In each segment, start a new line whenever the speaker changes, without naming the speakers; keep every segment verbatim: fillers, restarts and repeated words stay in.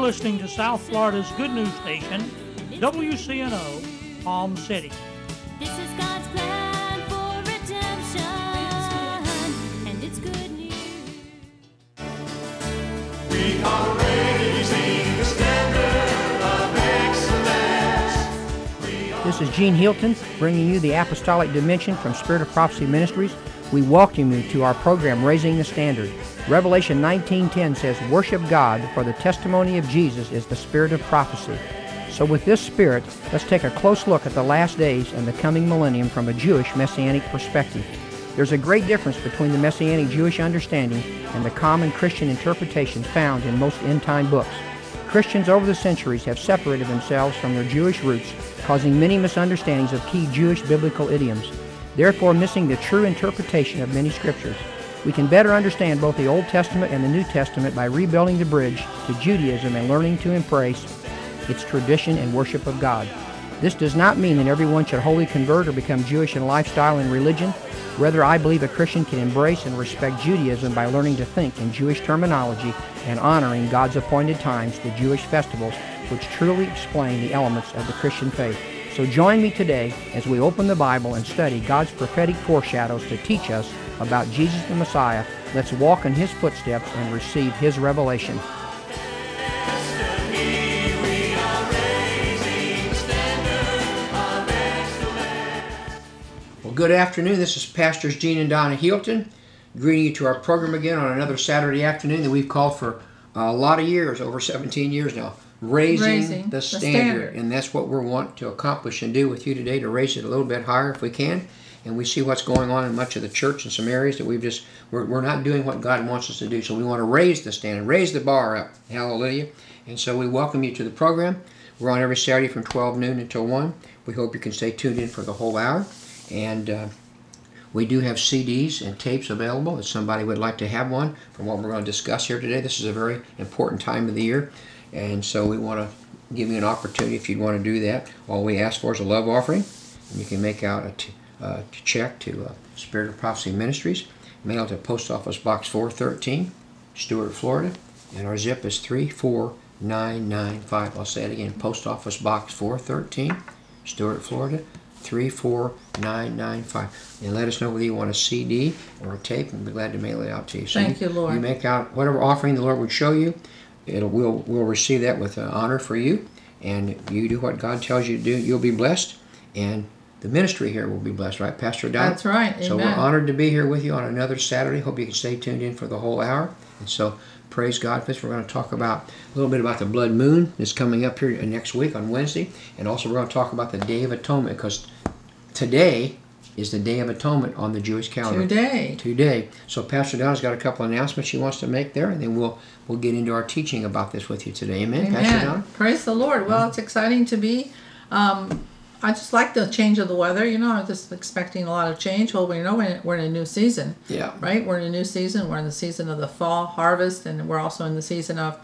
listening to South Florida's good news station, W C N O, Palm City.
This is God's plan for redemption, and it's good news.
We are raising the standard of excellence. We are
This is Gene Hilton, bringing you the Apostolic Dimension from Spirit of Prophecy Ministries. We welcome you to our program, Raising the Standard. Revelation nineteen ten says, "Worship God, for the testimony of Jesus is the spirit of prophecy." So with this spirit, let's take a close look at the last days and the coming millennium from a Jewish Messianic perspective. There's a great difference between the Messianic Jewish understanding and the common Christian interpretation found in most end-time books. Christians over the centuries have separated themselves from their Jewish roots, causing many misunderstandings of key Jewish biblical idioms, therefore missing the true interpretation of many scriptures. We can better understand both the Old Testament and the New Testament by rebuilding the bridge to Judaism and learning to embrace its tradition and worship of God. This does not mean that everyone should wholly convert or become Jewish in lifestyle and religion. Rather, I believe a Christian can embrace and respect Judaism by learning to think in Jewish terminology and honoring God's appointed times, the Jewish festivals, which truly explain the elements of the Christian faith. So join me today as we open the Bible and study God's prophetic foreshadows to teach us about Jesus the Messiah. Let's walk in His footsteps and receive His revelation.
destiny. We are raising the standard of excellence.
Well, good afternoon. This is Pastors Gene and Donna Hilton, greeting you to our program again on another Saturday afternoon that we've called for a lot of years, over seventeen years now, Raising,
Raising
the,
the
standard.
Standard.
And that's what we're wanting to accomplish and do with you today, to raise it a little bit higher if we can. And we see what's going on in much of the church in some areas that we've just, we're, we're not doing what God wants us to do. So we want to raise the standard, raise the bar up. Hallelujah. And so we welcome you to the program. We're on every Saturday from twelve noon until one. We hope you can stay tuned in for the whole hour. And uh, we do have C Ds and tapes available if somebody would like to have one from what we're going to discuss here today. This is a very important time of the year. And so we want to give you an opportunity if you'd want to do that. All we ask for is a love offering. And you can make out a t- uh, check to uh, Spirit of Prophecy Ministries, mail to Post Office Box four thirteen, Stuart, Florida, and our zip is three four nine nine five. I'll say it again, Post Office Box four thirteen, Stuart, Florida, three four nine nine five. And let us know whether you want a C D or a tape, and we'll be glad to mail it out to you. So
Thank you, Lord.
You make out whatever offering the Lord would show you. It'll, we'll, we'll receive that with uh, honor for you, and you do what God tells you to do. You'll be blessed, and the ministry here will be blessed, right, Pastor Don?
That's right. Amen.
So we're honored to be here with you on another Saturday. Hope you can stay tuned in for the whole hour. And so praise God for this. We're going to talk about a little bit about the blood moon that's coming up here next week on Wednesday, and also we're going to talk about the Day of Atonement, because today is the Day of Atonement on the Jewish calendar.
Today.
Today. So Pastor Donna's got a couple of announcements she wants to make there, and then we'll we'll get into our teaching about this with you today. Amen,
Amen.
Pastor Donna?
Praise the Lord. Well, it's exciting to be. Um, I just like the change of the weather. You know, I'm just expecting a lot of change. Well, we know we're in, we're in a new season.
Yeah.
Right? We're in a new season. We're in the season of the fall harvest, and we're also in the season of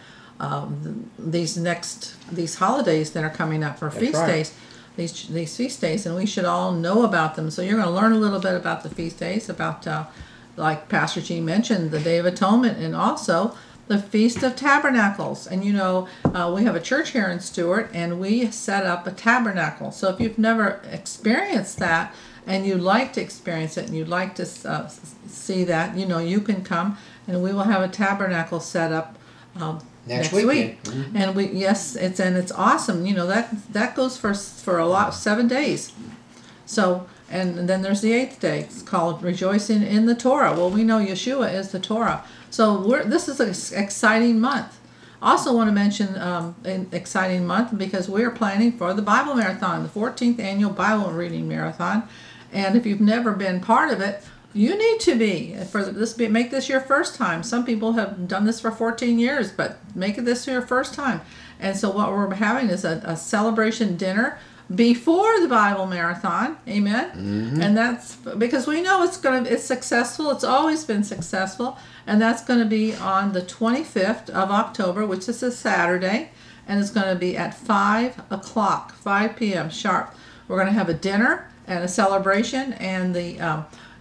um, these next these holidays that are coming up for
That's
feast
right.
days. These these feast days, and we should all know about them. So you're going to learn a little bit about the feast days, about uh, like Pastor G mentioned, the Day of Atonement, and also the Feast of Tabernacles. And you know, uh, we have a church here in Stuart, and we set up a tabernacle. So if you've never experienced that, and you'd like to experience it, and you'd like to uh, see that, you know, you can come, and we will have a tabernacle set up um,
Next
next,
weekend.
week.
Mhm.
And we yes, it's and it's awesome. You know, that that goes for for a lot seven days. So and then there's the eighth day. It's called Rejoicing in the Torah. Well, we know Yeshua is the Torah. So we're this is an exciting month. Also want to mention um, an exciting month because we're planning for the Bible Marathon, the fourteenth annual Bible Reading Marathon. And if you've never been part of it, you need to be. For this, make this your first time. Some people have done this for fourteen years, but make it this your first time. And so what we're having is a, a celebration dinner before the Bible Marathon. Amen.
Mm-hmm.
And that's because we know it's gonna it's successful. It's always been successful, and that's going to be on the twenty-fifth of October, which is a Saturday, and it's going to be at five o'clock, five p.m. sharp. We're going to have a dinner and a celebration, and the um,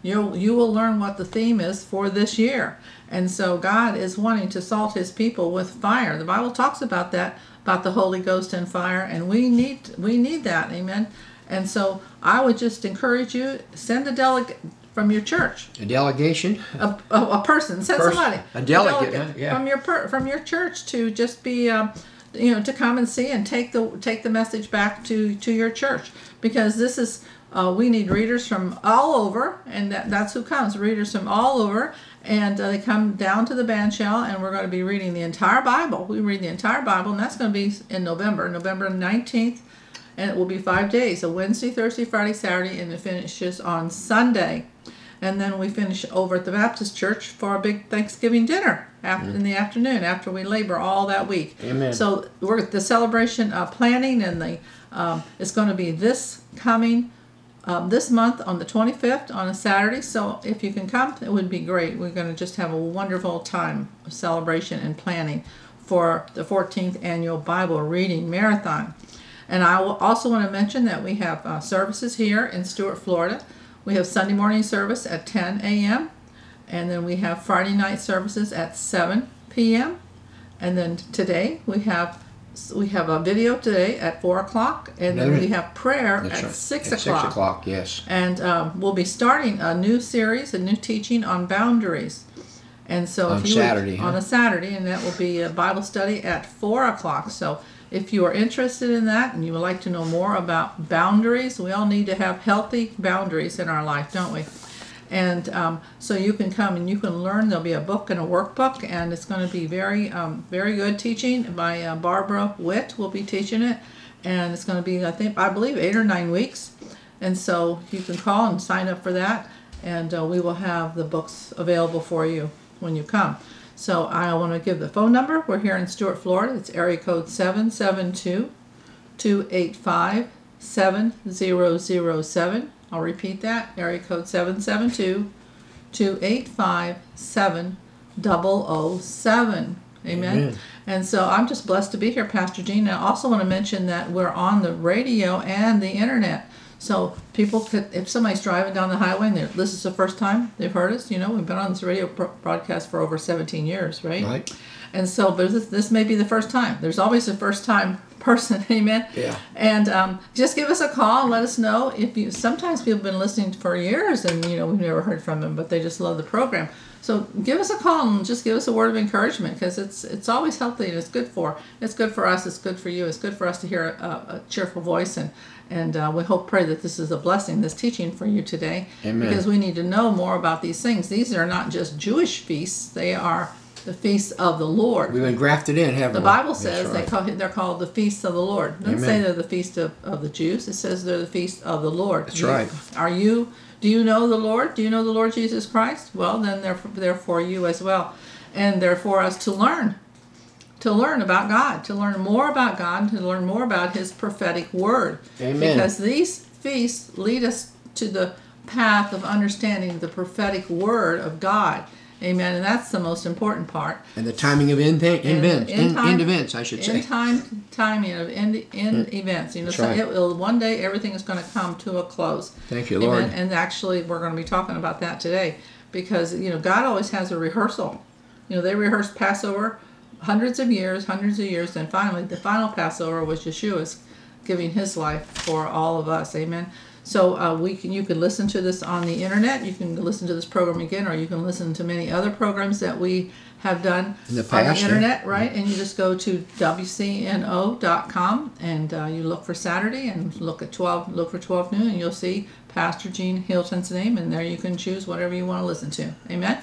you you will learn what the theme is for this year. And so God is wanting to salt his people with fire. The Bible talks about that, about the Holy Ghost and fire, and we need we need that. Amen. And so I would just encourage you, send a delegate from your church.
A delegation?
A, a, a person. Send
Person.
somebody.
A delegate, huh? Yeah.
From your per, from your church to just be, um, you know, to come and see and take the take the message back to, to your church. Because this is, uh, we need readers from all over, and that, that's who comes. Readers from all over. And uh, they come down to the bandshell, and we're going to be reading the entire Bible. We read the entire Bible, and that's going to be in November, November nineteenth. And it will be five days, a Wednesday, Thursday, Friday, Saturday, and it finishes on Sunday. And then we finish over at the Baptist Church for a big Thanksgiving dinner after, mm. in the afternoon after we labor all that week.
Amen.
So we're the celebration uh, planning, and the um, it's going to be this coming um, this month on the twenty-fifth on a Saturday. So if you can come, it would be great. We're going to just have a wonderful time of celebration and planning for the fourteenth annual Bible reading marathon. And I will also want to mention that we have uh, services here in Stuart, Florida. We have Sunday morning service at ten a.m. and then we have Friday night services at seven p.m. And then today we have we have a video today at four o'clock, and then we have prayer
That's
at
right.
six
At
o'clock.
Six o'clock, yes.
And um, we'll be starting a new series, a new teaching on boundaries. And so
On
if you
Saturday,
would,
huh?
on a Saturday, and that will be a Bible study at four o'clock. So if you are interested in that and you would like to know more about boundaries, we all need to have healthy boundaries in our life, don't we? And um, so you can come and you can learn. There'll be a book and a workbook, and it's going to be very, um, very good teaching by uh, Barbara Witt will be teaching it, and it's going to be, I think, I believe, eight or nine weeks. And so you can call and sign up for that, and uh, we will have the books available for you when you come. So I want to give the phone number. We're here in Stuart, Florida. It's area code seven seven two, two eight five, seven zero zero seven. I'll repeat that. Area code seven seven two, two eight five, seven zero zero seven. Amen.
Amen.
And so I'm just blessed to be here, Pastor Gene. And I also want to mention that we're on the radio and the internet. So people could, if somebody's driving down the highway and this is the first time they've heard us, you know, we've been on this radio pro- broadcast for over seventeen years, right?
Right.
And so, but this, this may be the first time. There's always a first time person, amen?
Yeah.
And um, just give us a call and let us know if you, sometimes people have been listening for years and, you know, we've never heard from them, but they just love the program. So give us a call and just give us a word of encouragement, because it's it's always healthy and it's good for it's good for us, it's good for you, it's good for us to hear a, a cheerful voice, and and uh, we hope pray that this is a blessing, this teaching for you today.
Amen.
Because we need to know more about these things. These are not just Jewish feasts; they are the feasts of the Lord.
We've been grafted in, haven't
The
we?
Bible
That's
says
right.
they call they're called the feasts of the Lord. It doesn't
Amen.
say they're the feast of, of the Jews. It says they're the feast of the Lord.
That's
You-
right.
Are you? Do you know the Lord? Do you know the Lord Jesus Christ? Well, then they're they're for you as well, and they're for us to learn, to learn about God, to learn more about God, to learn more about His prophetic word.
Amen.
Because these feasts lead us to the path of understanding the prophetic word of God. Amen. And that's the most important part.
And the timing of end, th-
And
events,
end
end,
time-
end events, I should say.
In time, timing of end, end events. You know,
That's
so
right.
it will, one day everything is going to come to a close.
Thank you, Lord.
Amen. And actually, we're going to be talking about that today, because you know God always has a rehearsal. You know, they rehearsed Passover hundreds of years, hundreds of years, and finally, the final Passover was Yeshua's giving his life for all of us. Amen. So uh, we can, you can listen to this on the internet. You can listen to this program again, or you can listen to many other programs that we have done
In the
on
past,
the
yeah.
internet, right? And you just go to W C N O dot com and uh, you look for Saturday and look at twelve, look for twelve noon, and you'll see Pastor Gene Hilton's name, and there you can choose whatever you want to listen to. Amen.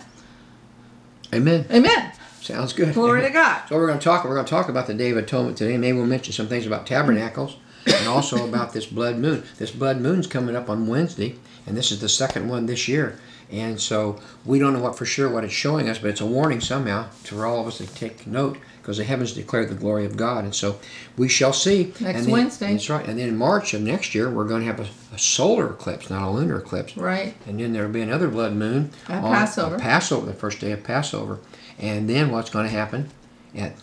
Amen.
Amen.
Sounds good.
Glory
Amen.
to God.
So we're going to talk. We're going to talk about the Day of Atonement today. Maybe we'll mention some things about tabernacles, and also about this blood moon. This blood moon's coming up on Wednesday, and this is the second one this year. And so we don't know what for sure what it's showing us, but it's a warning somehow for all of us to take note, because the heavens declare the glory of God. And so we shall see.
Next
And then-
Wednesday.
That's right. And then in March of next year, we're going to have a, a solar eclipse, not a lunar eclipse.
Right.
And then there'll be another blood moon
At
on
Passover.
on Passover, the first day of Passover. And then what's going to happen at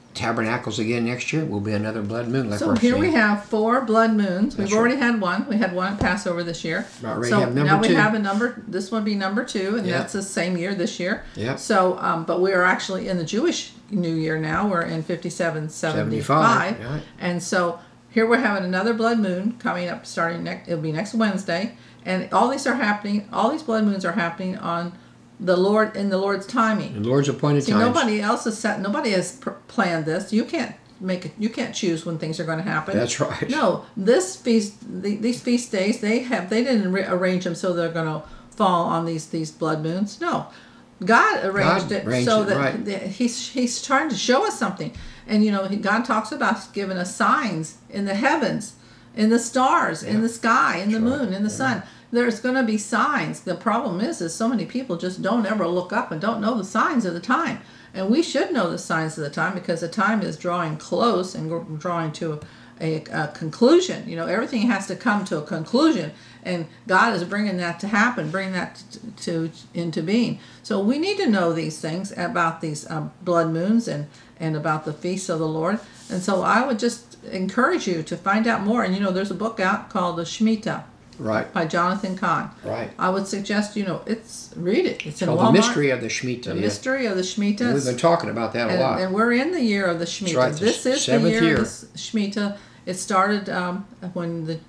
tabernacles again next year, will be another blood moon. Like
So
we're
here
saying.
we have four blood moons.
That's
We've already had one. We had one at Passover this year.
Already
so
have number
now we
two.
have a number. This will be number two, and
Yeah.
that's the same year this year.
Yeah.
So, um, but we are actually in the Jewish New Year now. We're in fifty-seven seventy-five,
seventy-five, right.
and so here we're having another blood moon coming up. Starting next, it'll be next Wednesday, and all these are happening. All these blood moons are happening on the Lord in the Lord's timing.
In the Lord's appointed
See,
times.
nobody else has set. Nobody has pr- planned this. You can't make it. You can't choose when things are going to happen.
That's right.
No, this feast, the, these feast days, they have. They didn't re- arrange them so they're going to fall on these these blood moons. No, God arranged
God
it
arranged
so
it,
that
right.
the- he's he's trying to show us something. And you know, he, God talks about giving us signs in the heavens, in the stars, in
Yeah.
the sky, in the
That's right.
moon, in the sun. There's going to be signs. The problem is, is so many people just don't ever look up and don't know the signs of the time. And we should know the signs of the time because the time is drawing close and gr- drawing to a, a conclusion. You know, everything has to come to a conclusion, and God is bringing that to happen, bringing that to, to into being. So we need to know these things about these um, blood moons and and about the feasts of the Lord. And so I would just encourage you to find out more. And you know, there's a book out called the Shemitah
Right.
by Jonathan Kahn.
Right.
I would suggest, you know, it's read it. It's in
Called
Walmart.
The Mystery of the Shemitah.
The
yeah.
mystery of the Shemitah.
And we've been talking about that a
and,
lot.
and we're in the year of the Shemitah.
right, the
This is the
seventh
year,
year.
of the Shemitah. It started um, when the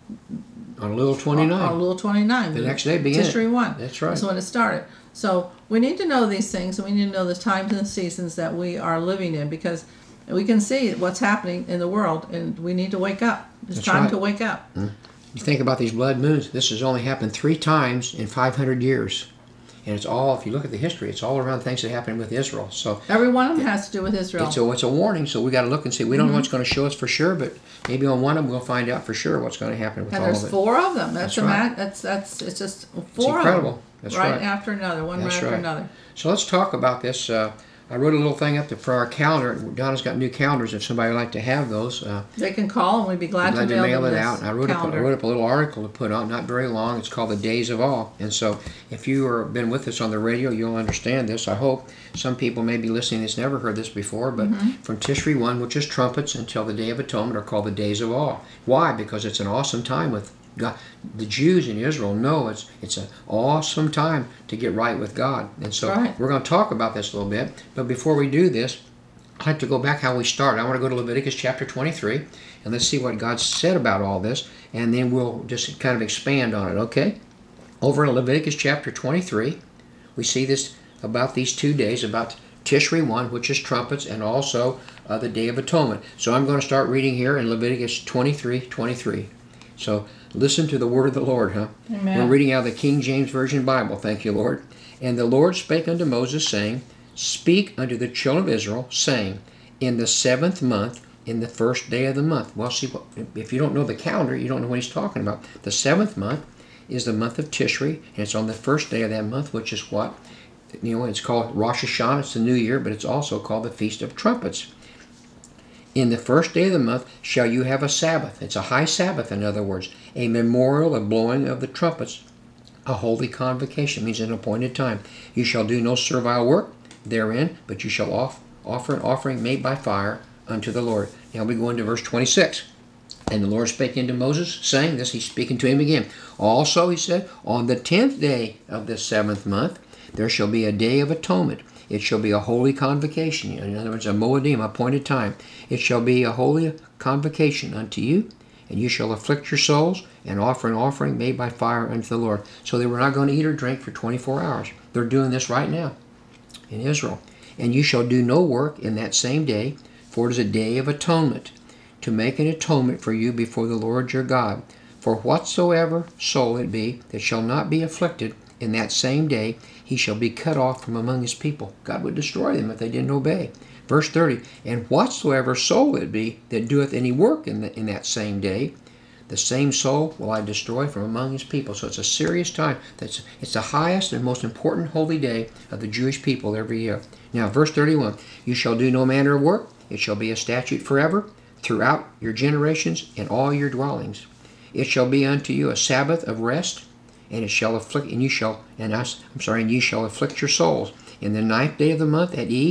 On Little twenty-nine.
on Lul twenty-nine.
The next day began it.
Tishri one.
That's right.
That's when it started. So we need to know these things, and we need to know the times and the seasons that we are living in, because we can see what's happening in the world, and we need to wake up. It's
That's
time
right.
to wake up.
You think about these blood moons, this has only happened three times in five hundred years. And it's all, if you look at the history, it's all around things that happened with Israel. So
Every one of them has to do with Israel.
it's a, it's a warning, so we got to look and see. We don't know what's going to show us for sure, but maybe on one of them we'll find out for sure what's going to happen with
And
all
there's
of it.
four of them. That's
That's
a
right.
mat. That's that's it's just four
incredible.
of them.
That's
right,
right.
after another, one
That's
right after
right.
another.
So let's talk about this. Uh, I wrote a little thing up there for our calendar. Donna's got new calendars if somebody would like to have those. Uh,
They can call, and we'd be glad,
glad
to
to
mail,
mail
them
it
this
out. And I wrote up, I
calendar.
wrote up a little article to put on, not very long. It's called The Days of Awe. And so if you have been with us on the radio, you'll understand this. I hope some people may be listening that's never heard this before, but
Mm-hmm.
from Tishri one, which is trumpets, until the Day of Atonement are called the Days of Awe. Why? Because it's an awesome time with God. The Jews in Israel know it's it's an awesome time to get right with God. And so
Right.
we're going to talk about this a little bit. But before we do this, I'd like to go back how we started. I want to go to Leviticus chapter twenty-three, and let's see what God said about all this, and then we'll just kind of expand on it, okay? Over in Leviticus chapter twenty-three, we see this about these two days, about Tishri one, which is trumpets, and also uh, the Day of Atonement. So I'm going to start reading here in Leviticus twenty-three twenty-three. So listen to the word of the Lord, huh?
Amen.
We're reading out of the King James Version Bible. Thank you, Lord. And the Lord spake unto Moses, saying, Speak unto the children of Israel, saying, In the seventh month, in the first day of the month. Well, see, if you don't know the calendar, you don't know what he's talking about. The seventh month is the month of Tishri, and it's on the first day of that month, which is what? You know, it's called Rosh Hashanah. It's the New Year, but it's also called the Feast of Trumpets. In the first day of the month shall you have a Sabbath. It's a high Sabbath, in other words, a memorial of blowing of the trumpets, a holy convocation, means an appointed time. You shall do no servile work therein, but you shall off, offer an offering made by fire unto the Lord. Now we go into verse twenty-six. And the Lord spake unto Moses, saying this, he's speaking to him again. Also, he said, on the tenth day of the seventh month, there shall be a day of atonement. It shall be a holy convocation. In other words, a moedim, appointed time. It shall be a holy convocation unto you, and you shall afflict your souls and offer an offering made by fire unto the Lord. So they were not going to eat or drink for twenty-four hours. They're doing this right now in Israel. And you shall do no work in that same day, for it is a day of atonement, to make an atonement for you before the Lord your God. For whatsoever soul it be that shall not be afflicted in that same day, he shall be cut off from among his people. God would destroy them if they didn't obey. Verse thirty, and whatsoever soul it be that doeth any work in, the, in that same day, the same soul will I destroy from among his people. So it's a serious time. That's It's the highest and most important holy day of the Jewish people every year. Now, verse thirty-one, you shall do no manner of work. It shall be a statute forever, throughout your generations in all your dwellings. It shall be unto you a Sabbath of rest, and it shall afflict, and you shall, and us, I'm sorry, and ye shall afflict your souls. In the ninth day of the month at eve,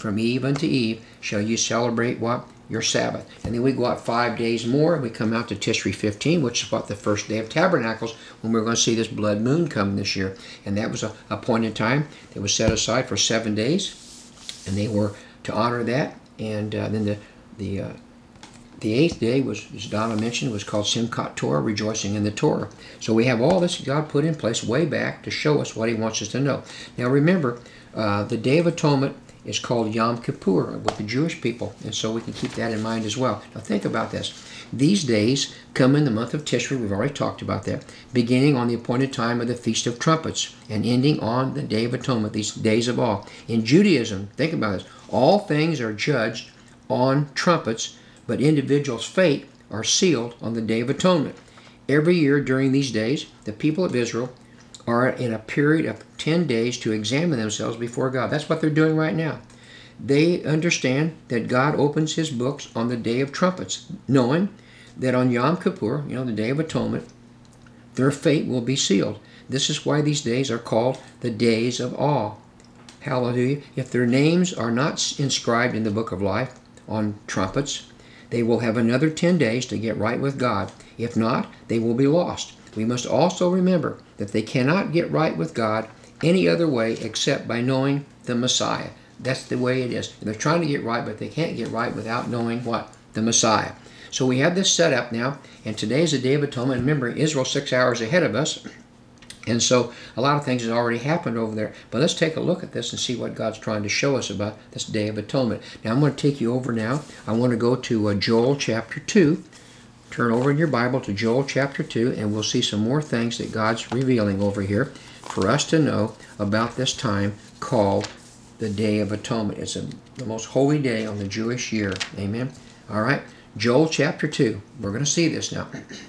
From eve unto eve shall you celebrate what? Your Sabbath. And then we go out five days more, and we come out to Tishri fifteen, which is what the first day of Tabernacles, when we're going to see this blood moon come this year. And that was a, a point in time that was set aside for seven days, and they were to honor that. And uh, then the the uh, the eighth day was, as Donna mentioned, was called Simchat Torah, rejoicing in the Torah. So we have all this God put in place way back to show us what He wants us to know. Now remember, uh, the Day of Atonement is called Yom Kippur with the Jewish people, and so we can keep that in mind as well. Now think about this. These days come in the month of Tishri, we've already talked about that, beginning on the appointed time of the Feast of Trumpets and ending on the Day of Atonement, these days of awe. In Judaism, think about this, all things are judged on trumpets, but individuals' fate are sealed on the Day of Atonement. Every year during these days, the people of Israel are in a period of ten days to examine themselves before God. That's what they're doing right now. They understand that God opens His books on the Day of Trumpets, knowing that on Yom Kippur, you know, the Day of Atonement, their fate will be sealed. This is why these days are called the Days of Awe. Hallelujah. If their names are not inscribed in the Book of Life on trumpets, they will have another ten days to get right with God. If not, they will be lost. We must also remember that they cannot get right with God any other way except by knowing the Messiah. That's the way it is. They're trying to get right, but they can't get right without knowing what? The Messiah. So we have this set up now, and today is the Day of Atonement. Remember, Israel's six hours ahead of us, and so a lot of things have already happened over there. But let's take a look at this and see what God's trying to show us about this Day of Atonement. Now I'm going to take you over now. I want to go to uh, Joel chapter two. Turn over in your Bible to Joel chapter two, and we'll see some more things that God's revealing over here for us to know about this time called the Day of Atonement. It's a, the most holy day on the Jewish year. Amen? All right, Joel chapter two. We're going to see this now.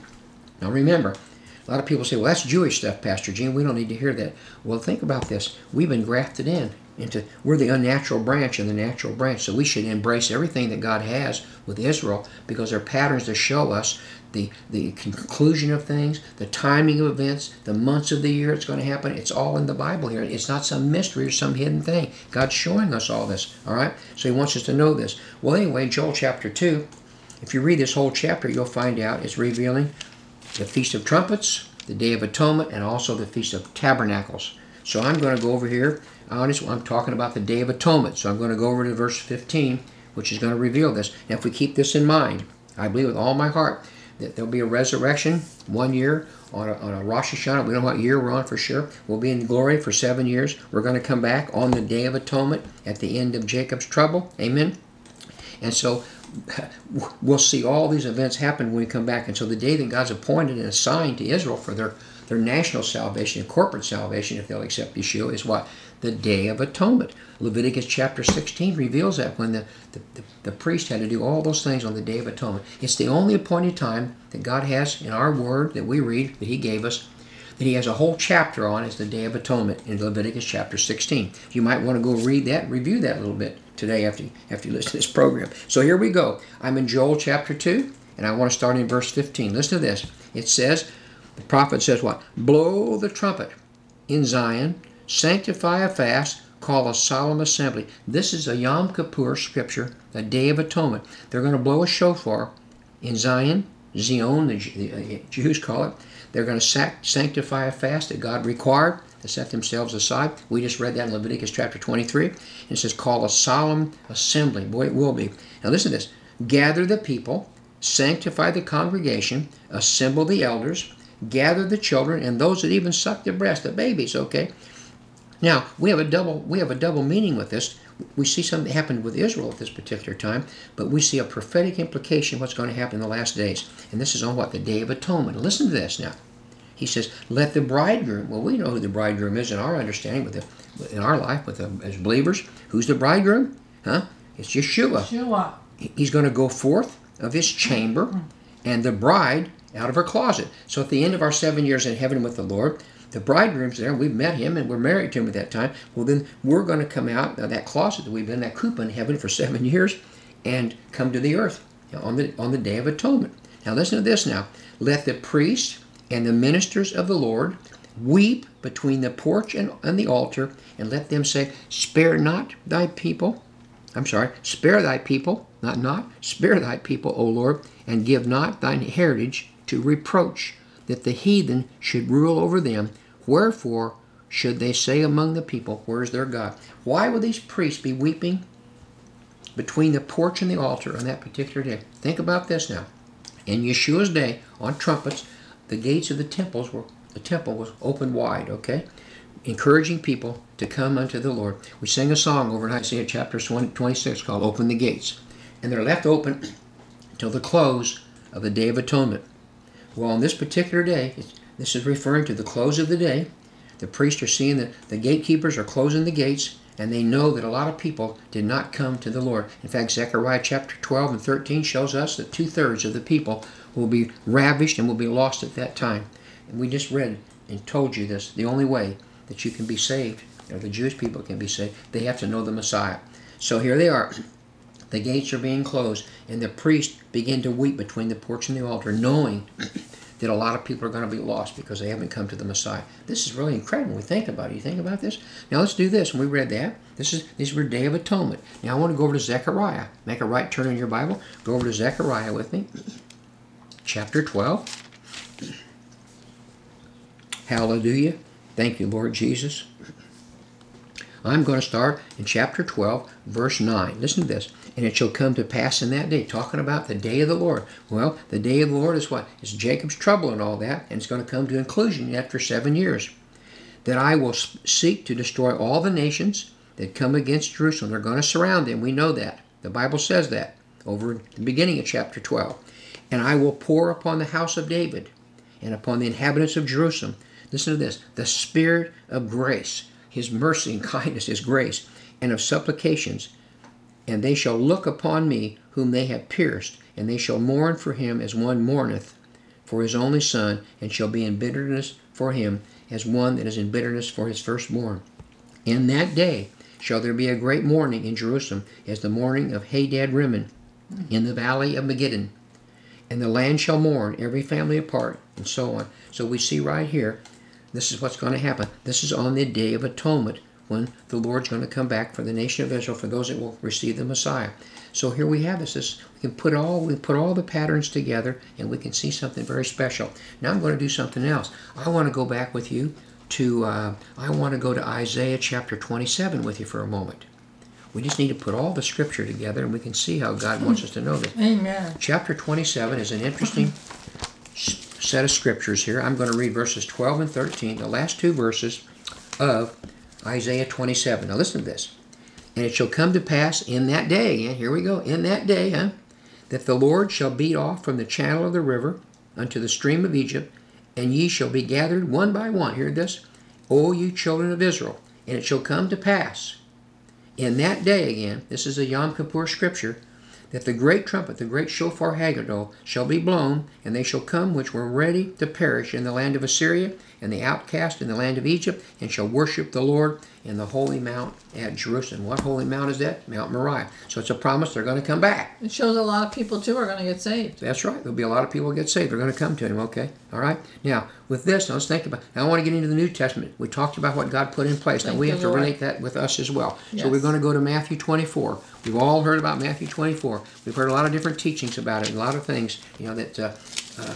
Now remember, a lot of people say, well, that's Jewish stuff, Pastor Gene. We don't need to hear that. Well, think about this. We've been grafted in. Into, we're the unnatural branch in the natural branch, so we should embrace everything that God has with Israel, because they're patterns to show us the, the conclusion of things, the timing of events, the months of the year it's going to happen. It's all in the Bible here. It's not some mystery or some hidden thing. God's showing us all this, all right? So He wants us to know this. Well, anyway, Joel chapter two, if you read this whole chapter, you'll find out it's revealing the Feast of Trumpets, the Day of Atonement, and also the Feast of Tabernacles. So I'm going to go over here. Honest, I'm talking about the Day of Atonement. So I'm going to go over to verse fifteen, which is going to reveal this. And if we keep this in mind, I believe with all my heart that there'll be a resurrection one year on a, on a Rosh Hashanah. We don't know what year we're on for sure. We'll be in glory for seven years. We're going to come back on the Day of Atonement at the end of Jacob's trouble. Amen. And so we'll see all these events happen when we come back. And so the day that God's appointed and assigned to Israel for their, their national salvation and corporate salvation, if they'll accept Yeshua, is what? The Day of Atonement. Leviticus chapter sixteen reveals that when the, the, the, the priest had to do all those things on the Day of Atonement. It's the only appointed time that God has in our word that we read, that He gave us, that He has a whole chapter on, is the Day of Atonement in Leviticus chapter sixteen. You might want to go read that, review that a little bit today after you, after you listen to this program. So here we go. I'm in Joel chapter two, and I want to start in verse fifteen. Listen to this. It says, the prophet says what? Blow the trumpet in Zion, sanctify a fast, call a solemn assembly. This is a Yom Kippur scripture, a Day of Atonement. They're going to blow a shofar in Zion, Zion, the, the Jews call it. They're going to sac- sanctify a fast that God required to set themselves aside. We just read that in Leviticus chapter twenty-three. And it says, call a solemn assembly. Boy, it will be. Now listen to this. Gather the people, sanctify the congregation, assemble the elders, gather the children, and those that even suck their breast, the babies, okay? Now, we have a double we have a double meaning with this. We see something that happened with Israel at this particular time, but we see a prophetic implication of what's going to happen in the last days. And this is on what? The Day of Atonement. Listen to this now. He says, let the bridegroom, well, we know who the bridegroom is in our understanding, with the, in our life with the, as believers. Who's the bridegroom? Huh? It's Yeshua.
Yeshua.
He's going to go forth of his chamber, and the bride out of her closet. So at the end of our seven years in heaven with the Lord, the bridegroom's there, we've met him, and we're married to him at that time. Well, then we're going to come out of that closet that we've been in, that coop in heaven for seven years, and come to the earth on the on the Day of Atonement. Now listen to this now. Let the priests and the ministers of the Lord weep between the porch and, and the altar, and let them say, spare not thy people, I'm sorry, spare thy people, not not, spare thy people, O Lord, and give not thine heritage to reproach, that the heathen should rule over them. Wherefore should they say among the people, where is their God? Why would these priests be weeping between the porch and the altar on that particular day? Think about this now. In Yeshua's day, on trumpets, the gates of the temples were the temple was opened wide, okay? Encouraging people to come unto the Lord. We sang a song over in Isaiah chapter twenty-six called Open the Gates. And they're left open until the close of the Day of Atonement. Well, on this particular day, this is referring to the close of the day. The priests are seeing that the gatekeepers are closing the gates, and they know that a lot of people did not come to the Lord. In fact, Zechariah chapter twelve and thirteen shows us that two-thirds of the people will be ravished and will be lost at that time. And we just read and told you this. The only way that you can be saved, or the Jewish people can be saved, they have to know the Messiah. So here they are. The gates are being closed, and the priests begin to weep between the porch and the altar, knowing that a lot of people are going to be lost because they haven't come to the Messiah. This is really incredible when we think about it. You think about this? Now let's do this. When we read that, this is these were Day of Atonement. Now I want to go over to Zechariah. Make a right turn in your Bible. Go over to Zechariah with me. Chapter twelve. Hallelujah. Thank you, Lord Jesus. I'm going to start in chapter twelve, verse nine. Listen to this. And it shall come to pass in that day, talking about the day of the Lord. Well, the day of the Lord is what? It's Jacob's trouble and all that, and it's going to come to conclusion after seven years. That I will seek to destroy all the nations that come against Jerusalem. They're going to surround them. We know that. The Bible says that over in the beginning of chapter twelve. And I will pour upon the house of David and upon the inhabitants of Jerusalem. Listen to this. The spirit of grace, his mercy and kindness, his grace, and of supplications. And they shall look upon me whom they have pierced, and they shall mourn for him as one mourneth for his only son, and shall be in bitterness for him as one that is in bitterness for his firstborn. In that day shall there be a great mourning in Jerusalem, as the mourning of Hadad Rimmon in the valley of Megiddon. And the land shall mourn, every family apart, and so on. So we see right here, this is what's going to happen. This is on the Day of Atonement, when the Lord's going to come back for the nation of Israel, for those that will receive the Messiah. So here we have this. this we can put all we put all the patterns together, and we can see something very special. Now I'm going to do something else. I want to go back with you to. Uh, I want to go to Isaiah chapter twenty-seven with you for a moment. We just need to put all the scripture together, and we can see how God wants us to know this.
Amen.
Chapter twenty-seven is an interesting set of scriptures here. I'm going to read verses twelve and thirteen, the last two verses of Isaiah twenty-seven. Now listen to this. And it shall come to pass in that day, yeah, here we go, in that day, huh, that the Lord shall beat off from the channel of the river unto the stream of Egypt, and ye shall be gathered one by one. Hear this? O you children of Israel. And it shall come to pass in that day again, this is a Yom Kippur scripture, that the great trumpet, the great shofar Haggadah, shall be blown, and they shall come which were ready to perish in the land of Assyria, and the outcast in the land of Egypt, and shall worship the Lord in the holy mount at Jerusalem. What holy mount is that? Mount Moriah. So it's a promise they're going to come back.
It shows a lot of people, too, are going to get saved.
That's right. There'll be a lot of people who get saved. They're going to come to him, okay? All right? Now, with this, now let's think about, now I want to get into the New Testament. We talked about what God put in place.
Thank
now we
you,
have to
Lord.
relate that with us as well.
Yes.
So we're going to go to Matthew twenty-four. We've all heard about Matthew twenty-four. We've heard a lot of different teachings about it, and a lot of things, you know, that... Uh, uh,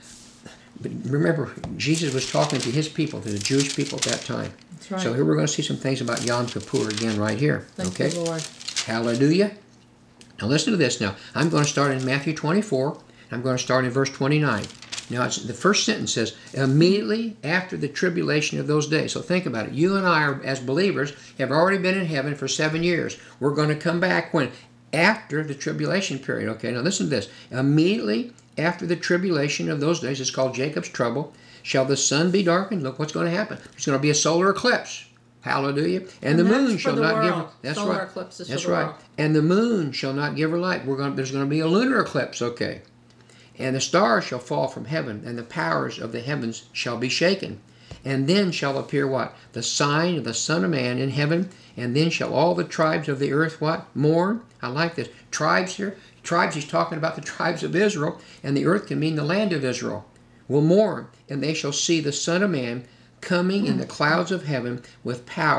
But remember, Jesus was talking to his people, to the Jewish people at that time.
That's right.
So here we're going to see some things about Yom Kippur again right here.
Thank
okay?
you, Lord.
Hallelujah. Now listen to this now. I'm going to start in Matthew twenty-four. And I'm going to start in verse twenty-nine. Now it's, the first sentence says, immediately after the tribulation of those days. So think about it. You and I, are, as believers, have already been in heaven for seven years. We're going to come back when? After the tribulation period. Okay, now listen to this. Immediately after the tribulation of those days, it's called Jacob's trouble, shall the sun be darkened? Look what's going to happen. There's going to be a solar eclipse. Hallelujah. And,
And
the
that's
moon
for
shall
the
not give her.
world.
That's
Solar
right.
eclipses for
That's
the
right.
world.
And the moon shall not give her light. We're going. There's going to be a lunar eclipse. Okay. And the stars shall fall from heaven, and the powers of the heavens shall be shaken. And then shall appear what? The sign of the Son of Man in heaven. And then shall all the tribes of the earth what? Mourn. I like this. Tribes here. Tribes, he's talking about the tribes of Israel. And the earth can mean the land of Israel. Will mourn. And they shall see the Son of Man coming in the clouds of heaven with power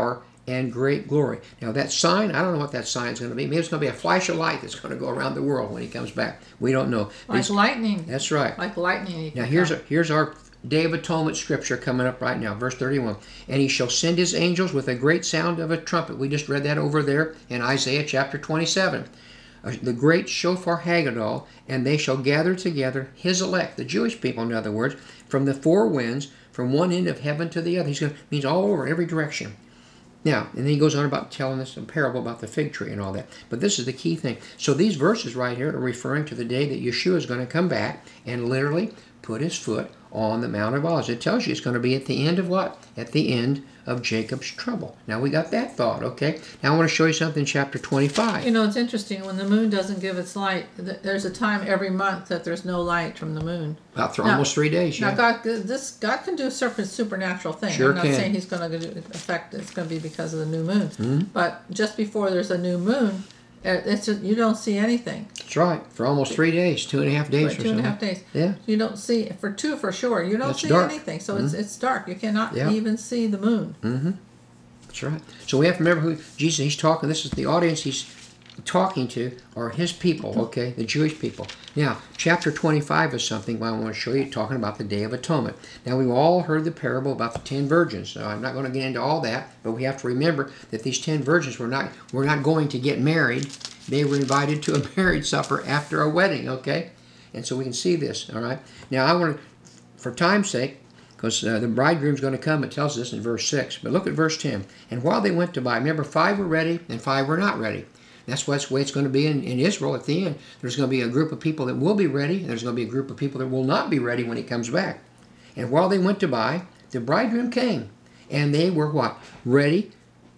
and great glory. Now that sign, I don't know what that sign is going to be. Maybe it's going to be a flash of light that's going to go around the world when he comes back. We don't know.
Like
It's-
lightning.
That's right.
Like lightning. he
Now
can
here's
come.
a, here's our Day of Atonement scripture coming up right now, verse thirty-one. And he shall send his angels with a great sound of a trumpet. We just read that over there in Isaiah chapter twenty-seven. Uh, the great shofar Haggadah, and they shall gather together his elect, the Jewish people, in other words, from the four winds, from one end of heaven to the other. He's going to means all over, every direction. Now, and then he goes on about telling us a parable about the fig tree and all that. But this is the key thing. So these verses right here are referring to the day that Yeshua is going to come back and literally put his foot on the Mount of Olives. It tells you it's going to be at the end of what? At the end of Jacob's trouble. Now we got that thought, okay? Now I want to show you something in chapter twenty-five.
You know, it's interesting. When the moon doesn't give its light, th- there's a time every month that there's no light from the moon.
About th-
Now-
almost three days, yeah.
Now, God, this God can do a super- supernatural thing.
Sure
I'm not
can.
saying He's going to affect. It's going to be because of the new moon.
Mm-hmm.
But just before there's a new moon, uh, it's just, you don't see anything
That's right. For almost three days, two and a half days
for
or
two and a
something.
half days.
Yeah.
You don't see for two for sure. You don't
It's
see
dark.
anything. So it's it's dark. You cannot
Yeah.
even see the moon.
Mm-hmm. That's right. So we have to remember who Jesus, he's talking, this is the audience he's talking to are his people, okay, the Jewish people. Now, chapter twenty-five is something I want to show you, talking about the Day of Atonement. Now, we've all heard the parable about the ten virgins, so I'm not going to get into all that, but we have to remember that these ten virgins were not, were not going to get married. They were invited to a marriage supper after a wedding, okay? And so we can see this, all right? Now, I want to, for time's sake, because uh, the bridegroom's going to come, it tells us in verse six. But look at verse ten. And while they went to buy, remember, five were ready and five were not ready. That's what's the way it's going to be in, in Israel at the end. There's going to be a group of people that will be ready, and there's going to be a group of people that will not be ready when he comes back. And while they went to buy, the bridegroom came. And they were what? Ready.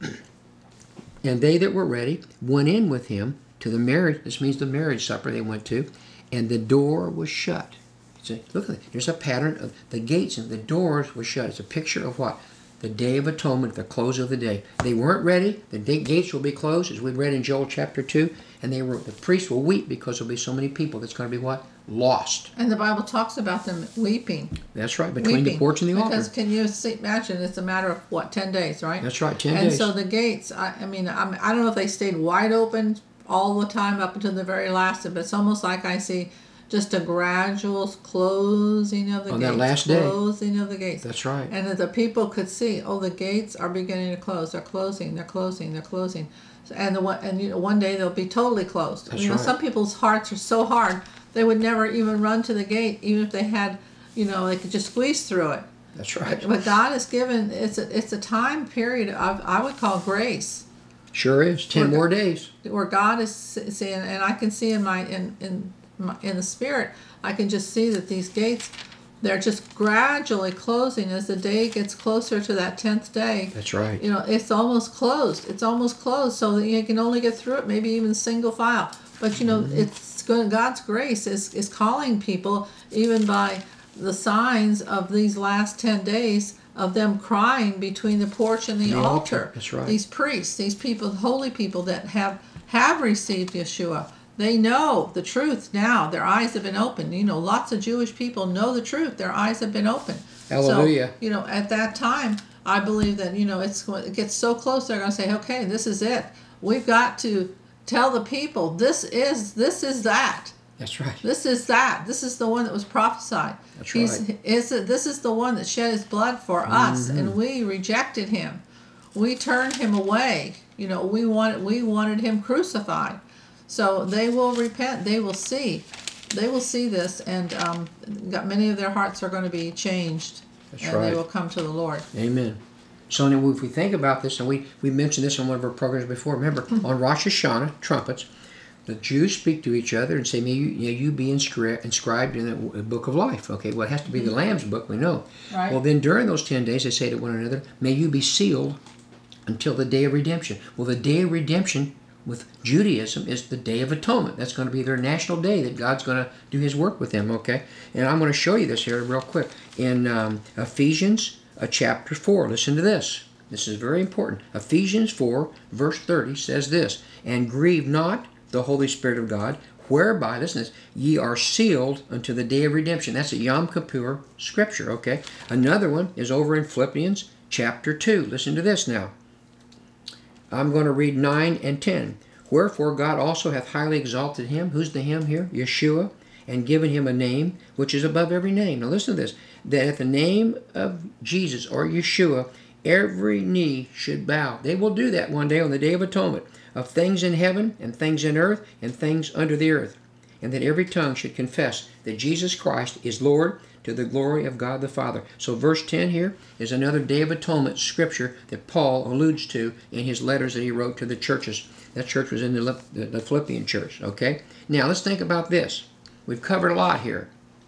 And they that were ready went in with him to the marriage. This means the marriage supper they went to. And the door was shut. See, look at it. There's a pattern of the gates and the doors were shut. It's a picture of what? The Day of Atonement, the close of the day. They weren't ready. The day, gates will be closed, as we read in Joel chapter two. And they were the priests will weep because there'll be so many people that's going to be what? Lost.
And the Bible talks about them weeping.
That's right, between
weeping.
the porch and the
Because
altar.
can you see, imagine it's a matter of what, ten days, right?
That's right, ten
and
days.
so the gates, I, I mean, I'm, I don't know if they stayed wide open all the time up until the very last, but it's almost like I see just a gradual closing of the
On
gates.
that last day.
Closing of the gates.
That's right.
And that the people could see, oh, the gates are beginning to close. They're closing. They're closing. They're closing. And the one, and you know, one day they'll be totally closed.
That's
you know,
right.
some people's hearts are so hard they would never even run to the gate, even if they had, you know, they could just squeeze through it.
That's right.
But God has given it's a it's a time period of I would call grace,
Sure is. Ten
We're-
more days.
where God is saying, and I can see in my in in my, in the spirit, I can just see that these gates, they're just gradually closing as the day gets closer to that tenth day.
That's right.
You know, it's almost closed. It's almost closed, so that you can only get through it, maybe even single file. But you know, it's going. God's grace is is calling people, even by the signs of these last ten days of them crying between the porch and the,
The
altar.
altar, that's right.
These priests, these people, holy people that have have received Yeshua. They know the truth now. Their eyes have been opened. You know, lots of Jewish people know the truth. Their eyes have been opened.
Hallelujah.
So, you know, at that time, I believe that, you know, it's it gets so close, they're going to say, okay, this is it. We've got to tell the people, this is this is that.
That's right.
This is that. This is the one that was prophesied.
That's
He's,
right.
Is this is the one that shed his blood for us, and we rejected him. We turned him away. You know, we wanted we wanted him crucified. So they will repent. They will see. They will see this, and um, got, many of their hearts are going to be changed,
That's
and
right.
they will come to the Lord.
Amen. So now if we think about this, and we, we mentioned this in one of our programs before, remember, on Rosh Hashanah, trumpets, the Jews speak to each other and say, may you, you, know, you be inscri- inscribed in the book of life. Okay, well, it has to be the Lamb's book, we know.
Right.
Well, then during those ten days, they say to one another, may you be sealed until the day of redemption. Well, the day of redemption with Judaism is the Day of Atonement. That's going to be their national day that God's going to do his work with them, okay? And I'm going to show you this here real quick. In um, Ephesians uh, chapter four, listen to this. This is very important. Ephesians four, verse thirty says this, and grieve not the Holy Spirit of God, whereby, listen to this, ye are sealed unto the day of redemption. That's a Yom Kippur scripture, okay? Another one is over in Philippians chapter two. Listen to this now. I'm going to read nine and ten. Wherefore God also hath highly exalted him. Who's the him here? Yeshua. And given him a name which is above every name. Now listen to this. That at the name of Jesus or Yeshua, every knee should bow. They will do that one day on the Day of Atonement. Of things in heaven and things in earth and things under the earth. And that every tongue should confess that Jesus Christ is Lord, to the glory of God the Father. So verse ten here is another Day of Atonement scripture that Paul alludes to in his letters that he wrote to the churches. That church was in the, the Philippian church. Okay? Now let's think about this. We've covered a lot here.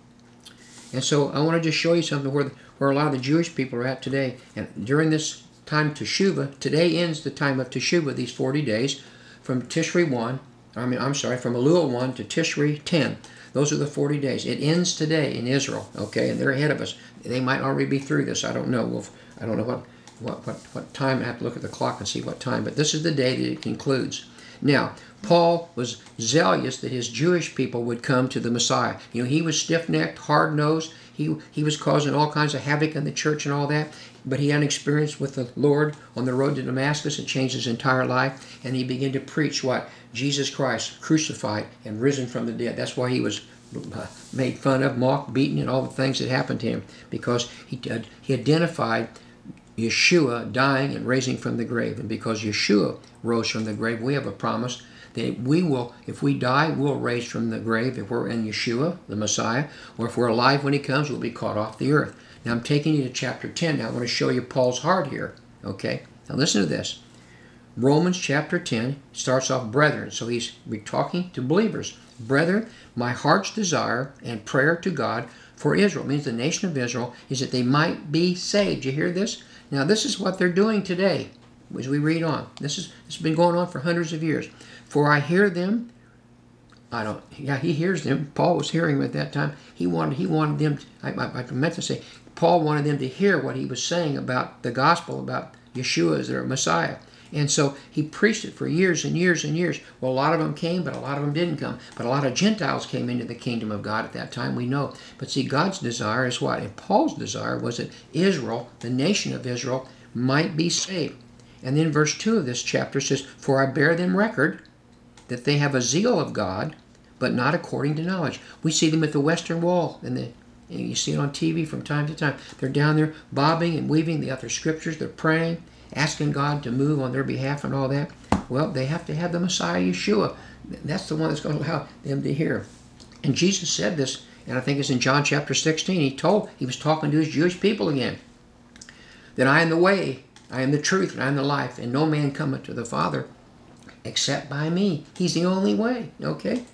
And so I want to just show you something where, where a lot of the Jewish people are at today. And during this time Teshuvah, today ends the time of Teshuvah, these forty days, from Tishri one, I mean, I'm sorry, from Elul one to Tishri ten. Those are the forty days. It ends today in Israel, okay? And they're ahead of us. They might already be through this. I don't know. We'll, I don't know what, what, what, what time. I have to look at the clock and see what time. But this is the day that it concludes. Now, Paul was zealous that his Jewish people would come to the Messiah. You know, he was stiff-necked, hard-nosed. He, he was causing all kinds of havoc in the church and all that. But he had an experience with the Lord on the road to Damascus. It changed his entire life. And he began to preach what? Jesus Christ crucified and risen from the dead. That's why he was made fun of, mocked, beaten, and all the things that happened to him. Because he, he identified Yeshua dying and raising from the grave. And because Yeshua rose from the grave, we have a promise that we will, if we die, we'll raise from the grave if we're in Yeshua, the Messiah, or if we're alive when he comes, we'll be caught off the earth. Now I'm taking you to chapter ten. Now I want to show you Paul's heart here. Okay? Now listen to this. Romans chapter ten starts off brethren. So he's talking to believers. Brethren, my heart's desire and prayer to God for Israel, means the nation of Israel, is that they might be saved. You hear this? Now this is what they're doing today as we read on. This, is, this has been going on for hundreds of years. For I hear them, I don't, yeah, he hears them. Paul was hearing them at that time. He wanted, he wanted them, to, I, I, I meant to say, Paul wanted them to hear what he was saying about the gospel, about Yeshua as their Messiah. And so he preached it for years and years and years. Well, a lot of them came, but a lot of them didn't come. But a lot of Gentiles came into the kingdom of God at that time, we know. But see, God's desire is what? And Paul's desire was that Israel, the nation of Israel, might be saved. And then verse two of this chapter says, for I bear them record that they have a zeal of God, but not according to knowledge. We see them at the Western Wall, and the you see it on T V from time to time. They're down there bobbing and weaving the other scriptures. They're praying, asking God to move on their behalf and all that. Well, they have to have the Messiah, Yeshua. That's the one that's going to allow them to hear. And Jesus said this, and I think it's in John chapter sixteen. He told, he was talking to his Jewish people again, that I am the way, I am the truth, and I am the life, and no man cometh to the Father except by me. He's the only way, okay?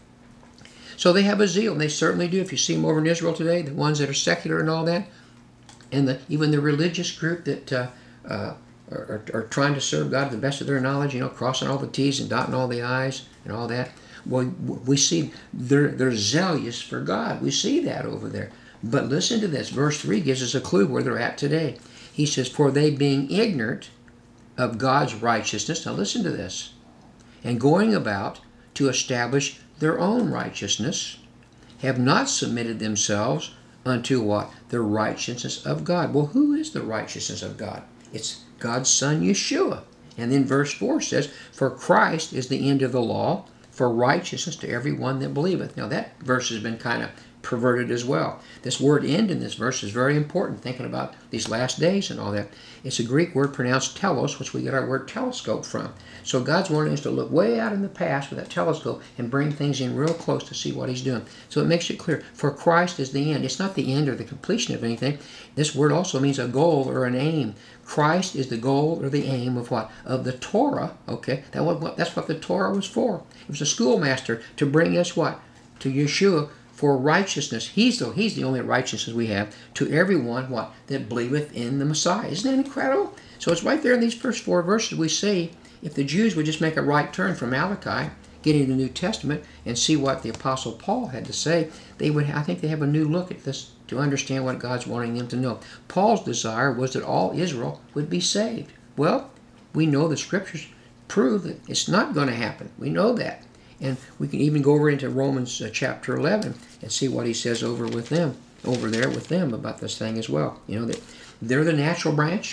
So they have a zeal, and they certainly do. If you see them over in Israel today, the ones that are secular and all that, and the, even the religious group that uh, uh, are, are trying to serve God to the best of their knowledge, you know, crossing all the T's and dotting all the I's and all that. Well, we see they're, they're zealous for God. We see that over there. But listen to this. Verse three gives us a clue where they're at today. He says, for they being ignorant of God's righteousness, now listen to this, and going about to establish their own righteousness, have not submitted themselves unto what? The righteousness of God. Well, who is the righteousness of God? It's God's Son, Yeshua. And then verse four says, for Christ is the end of the law, for righteousness to every one that believeth. Now that verse has been kind of perverted as well. This word end in this verse is very important, thinking about these last days and all that. It's a Greek word pronounced telos, which we get our word telescope from. So God's wanting us to look way out in the past with that telescope and bring things in real close to see what he's doing. So it makes it clear, for Christ is the end. It's not the end or the completion of anything. This word also means a goal or an aim. Christ is the goal or the aim of what? Of the Torah, okay? That what, that's what the Torah was for. It was a schoolmaster to bring us what? To Yeshua, for righteousness. He's the, he's the only righteousness we have to everyone, what? That believeth in the Messiah. Isn't that incredible? So it's right there in these first four verses we see, if the Jews would just make a right turn from Malachi, get into the New Testament, and see what the Apostle Paul had to say, they would, I think they have a new look at this to understand what God's wanting them to know. Paul's desire was that all Israel would be saved. Well, we know the Scriptures prove that it's not going to happen. We know that. And we can even go over into Romans uh, chapter eleven and see what he says over with them, over there with them about this thing as well. You know, that they're the natural branch.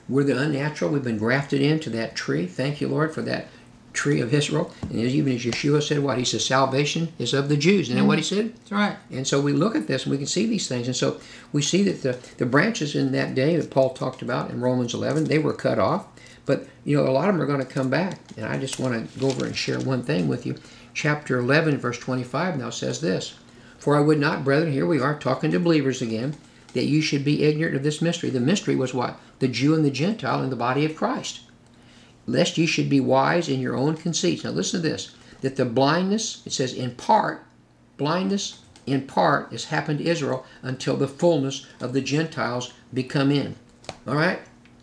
We're the unnatural. We've been grafted into that tree. Thank you, Lord, for that tree of Israel. And even as Yeshua said, what? He says, salvation is of the Jews. Isn't that what he said?
That's right.
And so we look at this and we can see these things. And so we see that the, the branches in that day that Paul talked about in Romans eleven, they were cut off. But, you know, a lot of them are going to come back. And I just want to go over and share one thing with you. Chapter eleven, verse twenty-five now says this, for I would not, brethren, here we are talking to believers again, that you should be ignorant of this mystery. The mystery was what? The Jew and the Gentile in the body of Christ. Lest ye should be wise in your own conceits. Now listen to this, that the blindness, it says in part, blindness in part has happened to Israel until the fullness of the Gentiles be come in. All right?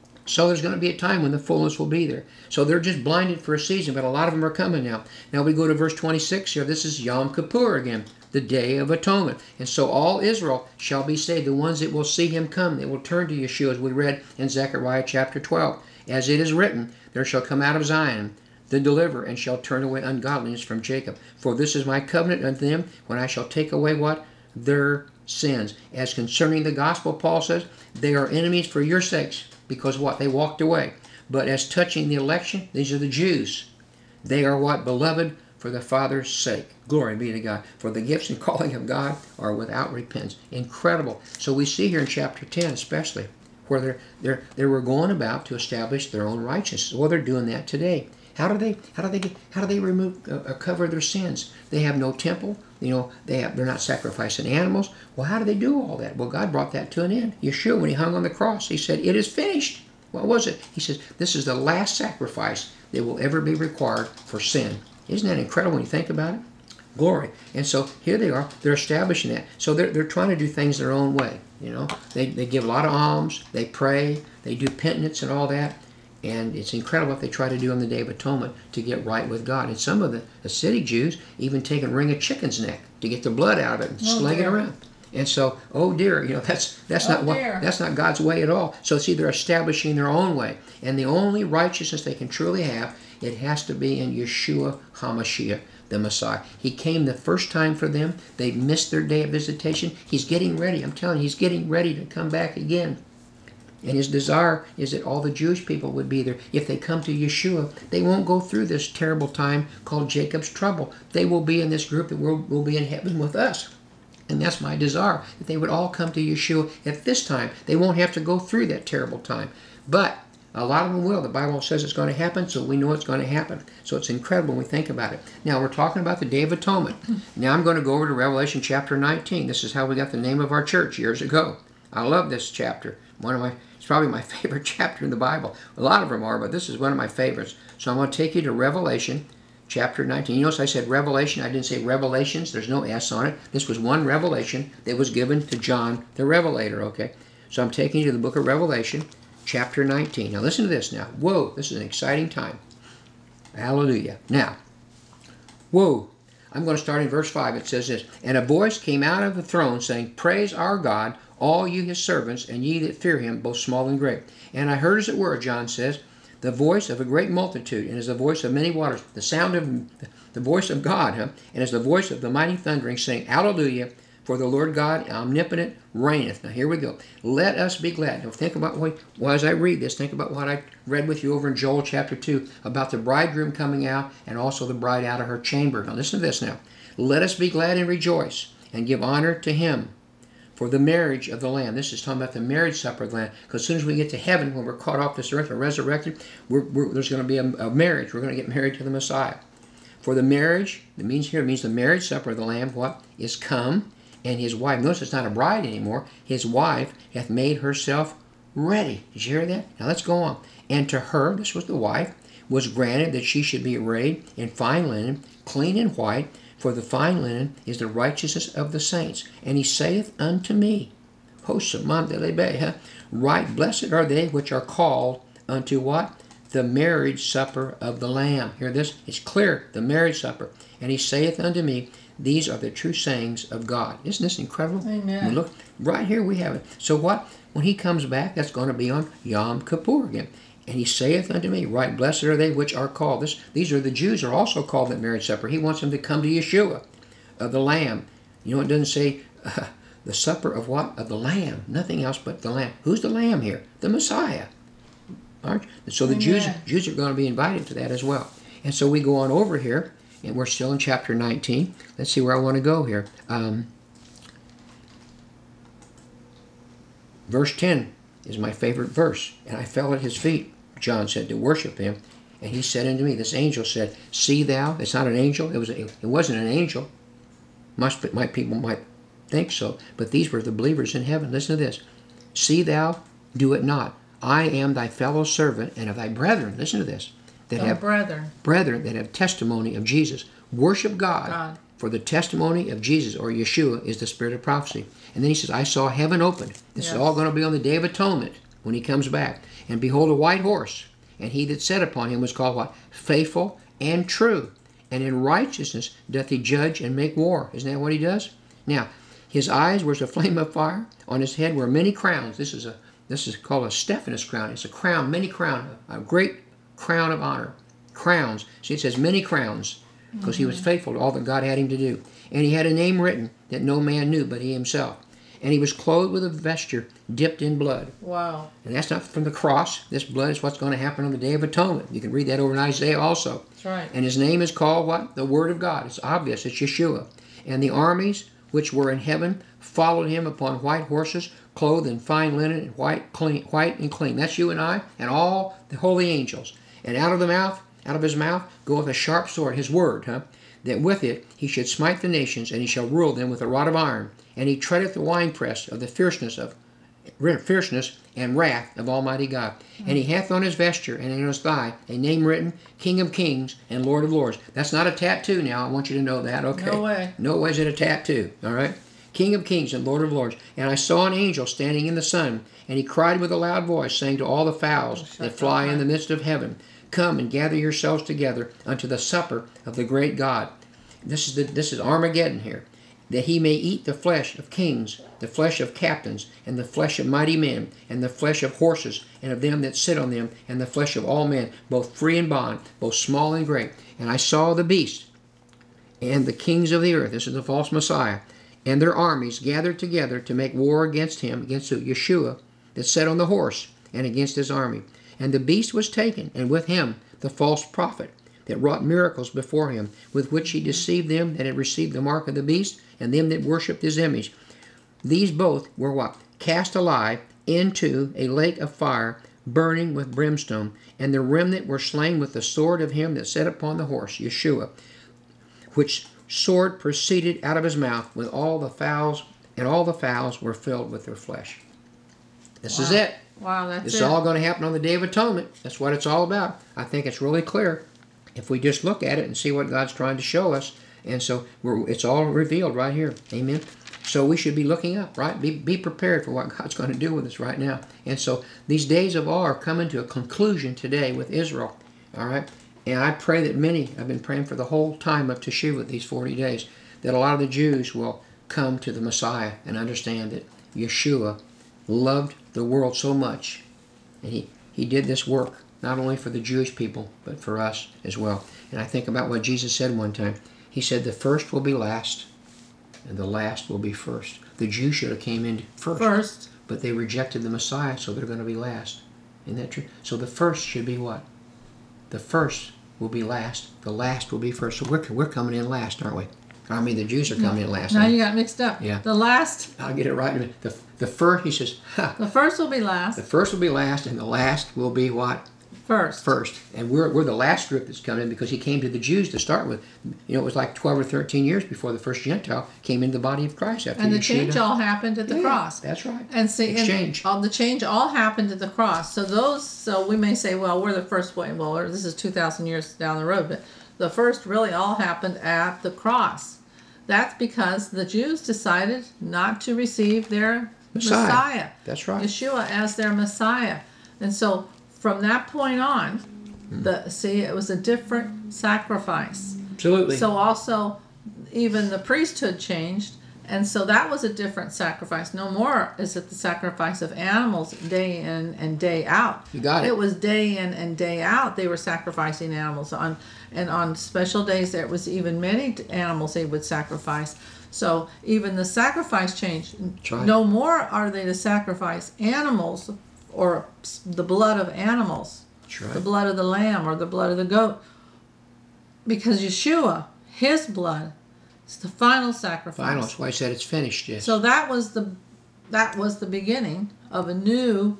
So there's going to be a time when the fullness will be there. So they're just blinded for a season, but a lot of them are coming now. Now we go to verse twenty-six here. This is Yom Kippur again, the Day of Atonement. And so all Israel shall be saved, the ones that will see him come. They will turn to Yeshua, as we read in Zechariah chapter twelve. As it is written, there shall come out of Zion the deliverer, and shall turn away ungodliness from Jacob. For this is my covenant unto them, when I shall take away what? Their sins. As concerning the gospel, Paul says, they are enemies for your sakes, because what? They walked away. But as touching the election, these are the Jews. They are what? Beloved for the Father's sake. Glory be to God. For the gifts and calling of God are without repentance. Incredible. So we see here in chapter ten especially, where they're, they're, they were going about to establish their own righteousness. Well, they're doing that today. How do they? How do they? Get, how do they remove, uh, cover their sins? They have no temple. You know, they have. They're not sacrificing animals. Well, how do they do all that? Well, God brought that to an end. Yeshua, when he hung on the cross, he said, "It is finished." What was it? He says, "This is the last sacrifice that will ever be required for sin." Isn't that incredible when you think about it? Glory. And so here they are. They're establishing that. So they're they're trying to do things their own way. You know, they they give a lot of alms. They pray. They do penitence and all that. And it's incredible what they try to do on the Day of Atonement to get right with God. And some of the Hasidic Jews even take and wring a chicken's neck to get the blood out of it and
Oh,
sling it
dear.
around. And so, oh dear, you know, that's that's
Oh,
not what
dear.
that's not God's way at all. So see, they're establishing their own way. And the only righteousness they can truly have, it has to be in Yeshua HaMashiach, the Messiah. He came the first time for them. They missed their day of visitation. He's getting ready. I'm telling you, he's getting ready to come back again. And his desire is that all the Jewish people would be there. If they come to Yeshua, they won't go through this terrible time called Jacob's trouble. They will be in this group that will, will be in heaven with us. And that's my desire, that they would all come to Yeshua at this time. They won't have to go through that terrible time. But a lot of them will. The Bible says it's going to happen, so we know it's going to happen. So it's incredible when we think about it. Now, we're talking about the Day of Atonement. Now I'm going to go over to Revelation chapter nineteen. This is how we got the name of our church years ago. I love this chapter. One of my, it's probably my favorite chapter in the Bible. A lot of them are, but this is one of my favorites. So I'm going to take you to Revelation chapter nineteen. You notice I said Revelation. I didn't say Revelations. There's no S on it. This was one revelation that was given to John the Revelator, okay? So I'm taking you to the book of Revelation, chapter nineteen. Now listen to this now. Whoa, this is an exciting time. Hallelujah. Now, whoa. I'm going to start in verse five. It says this, and a voice came out of the throne saying, praise our God, all you his servants, and ye that fear him, both small and great. And I heard, as it were, John says, the voice of a great multitude, and as the voice of many waters, the sound of the voice of God, huh? And as the voice of the mighty thundering, saying, Hallelujah, for the Lord God omnipotent reigneth. Now here we go. Let us be glad. Now think about what, well, as I read this, think about what I read with you over in Joel chapter two about the bridegroom coming out and also the bride out of her chamber. Now listen to this now. Let us be glad and rejoice and give honor to him for the marriage of the Lamb. This is talking about the marriage supper of the Lamb. Because as soon as we get to heaven, when we're caught off this earth and resurrected, we're, we're, there's going to be a, a marriage. We're going to get married to the Messiah. For the marriage, the means here means the marriage supper of the Lamb, what? Is come, and his wife, notice it's not a bride anymore, his wife hath made herself ready. Did you hear that? Now let's go on. And to her, this was the wife, was granted that she should be arrayed in fine linen, clean and white, for the fine linen is the righteousness of the saints. And he saith unto me, huh? Right blessed are they which are called unto what? The marriage supper of the Lamb. Hear this? It's clear, the marriage supper. And he saith unto me, these are the true sayings of God. Isn't this incredible?
Amen.
I mean, look, right here we have it. So what? When he comes back, that's going to be on Yom Kippur again. And he saith unto me, right blessed are they which are called. This, these are the Jews are also called that marriage supper. He wants them to come to Yeshua, of the Lamb. You know, it doesn't say uh, the supper of what? Of the Lamb. Nothing else but the Lamb. Who's the Lamb here? The Messiah. Aren't you? So the Jews,
Amen.
Jews are going to be invited to that as well. And so we go on over here, and we're still in chapter nineteen. Let's see where I want to go here. Um, verse ten is my favorite verse. And I fell at his feet, John said, to worship him. And he said unto me, this angel said, see thou, it's not an angel, it was a, it wasn't an angel. Must my people might think so, but these were the believers in heaven. Listen to this. See thou, do it not. I am thy fellow servant and of thy brethren. Listen to this. That
Oh,
have
brethren.
brethren that have testimony of Jesus. Worship God,
God.
for the testimony of Jesus, or Yeshua, is the spirit of prophecy. And then he says, I saw heaven opened. This
Yes.
is all going to be on the Day of Atonement when he comes back. And behold, a white horse. And he that sat upon him was called what? Faithful and true. And in righteousness doth he judge and make war. Isn't that what he does? Now, his eyes were as a flame of fire. On his head were many crowns. This is a this is called a Stephanus crown. It's a crown, many crown, a great crown of honor. Crowns. See, it says many crowns, because he was faithful to all that God had him to do. And he had a name written that no man knew but he himself. And he was clothed with a vesture dipped in blood.
Wow.
And that's not from the cross. This blood is what's going to happen on the Day of Atonement. You can read that over in Isaiah also.
That's right.
And his name is called what? The Word of God. It's obvious. It's Yeshua. And the armies which were in heaven followed him upon white horses, clothed in fine linen and white, clean, white and clean. That's you and I and all the holy angels. And out of the mouth, out of his mouth, goeth a sharp sword, his word, huh? That with it he should smite the nations, and he shall rule them with a rod of iron. And he treadeth the winepress of the fierceness of fierceness and wrath of Almighty God. And he hath on his vesture and in his thigh a name written, King of Kings and Lord of Lords. That's not a tattoo now. I want you to know that, okay?
No way.
No way is it a tattoo, all right? King of Kings and Lord of Lords. And I saw an angel standing in the sun, and he cried with a loud voice, saying to all the fowls
Oh,
that fly in the midst of heaven, come and gather yourselves together unto the supper of the great God. This is the, this is Armageddon here. That he may eat the flesh of kings, the flesh of captains, and the flesh of mighty men, and the flesh of horses, and of them that sit on them, and the flesh of all men, both free and bond, both small and great. And I saw the beast, and the kings of the earth, this is the false Messiah, and their armies gathered together to make war against him, against Yeshua, that sat on the horse, and against his army. And the beast was taken, and with him the false prophet, that wrought miracles before him, with which he deceived them that had received the mark of the beast, and them that worshipped his image. These both were what? Cast alive into a lake of fire, burning with brimstone. And the remnant were slain with the sword of him that sat upon the horse, Yeshua, which sword proceeded out of his mouth with all the fowls, and all the fowls were filled with their flesh. This is
Wow.
it.
Wow, that's
This
it.
is all going to happen on the Day of Atonement. That's what it's all about. I think it's really clear if we just look at it and see what God's trying to show us. And so we're, it's all revealed right here. Amen. So we should be looking up, right? Be, be prepared for what God's going to do with us right now. And so these days of awe are coming to a conclusion today with Israel. All right? And I pray that many, I've been praying for the whole time of Teshuvah, these forty days, that a lot of the Jews will come to the Messiah and understand that Yeshua loved the world so much. And he, he did this work not only for the Jewish people, but for us as well. And I think about what Jesus said one time. He said, the first will be last, and the last will be first. The Jews should have came in first,
First.
but they rejected the Messiah, so they're going to be last. Isn't that true? So the first should be what? The first will be last. The last will be first. So we're, we're coming in last, aren't we? I mean, the Jews are coming in last.
Now
aren't
you
they?
got mixed up.
Yeah.
The last,
I'll get it right in a minute. The, the first, he says, ha,
the first will be last.
the first will be last, and the last will be what?
First.
First. And we're, we're the last group that's coming in because he came to the Jews to start with. You know, it was like twelve or thirteen years before the first Gentile came into the body of Christ after
And the
Yeshua
change
died.
all happened at the
Yeah,
cross.
That's right.
And see, and
Exchange.
all the change all happened at the cross. So those, so we may say, well, we're the first way. Well, this is two thousand years down the road, but the first really all happened at the cross. That's because the Jews decided not to receive their
Messiah.
Messiah,
That's right.
Yeshua as their Messiah. And so from that point on,
Hmm.
the see, it was a different sacrifice.
Absolutely.
So also, even the priesthood changed, and so that was a different sacrifice. No more is it the sacrifice of animals day in and day out.
You got it.
It was day in and day out. They were sacrificing animals on, and on special days there was even many t- animals they would sacrifice. So even the sacrifice changed.
right.
No more are they to sacrifice animals or the blood of animals,
That's right.
the blood of the lamb or the blood of the goat. Because Yeshua, his blood, is the final sacrifice.
Final. That's why I said it's finished. Yes.
So that was the that was the beginning of a new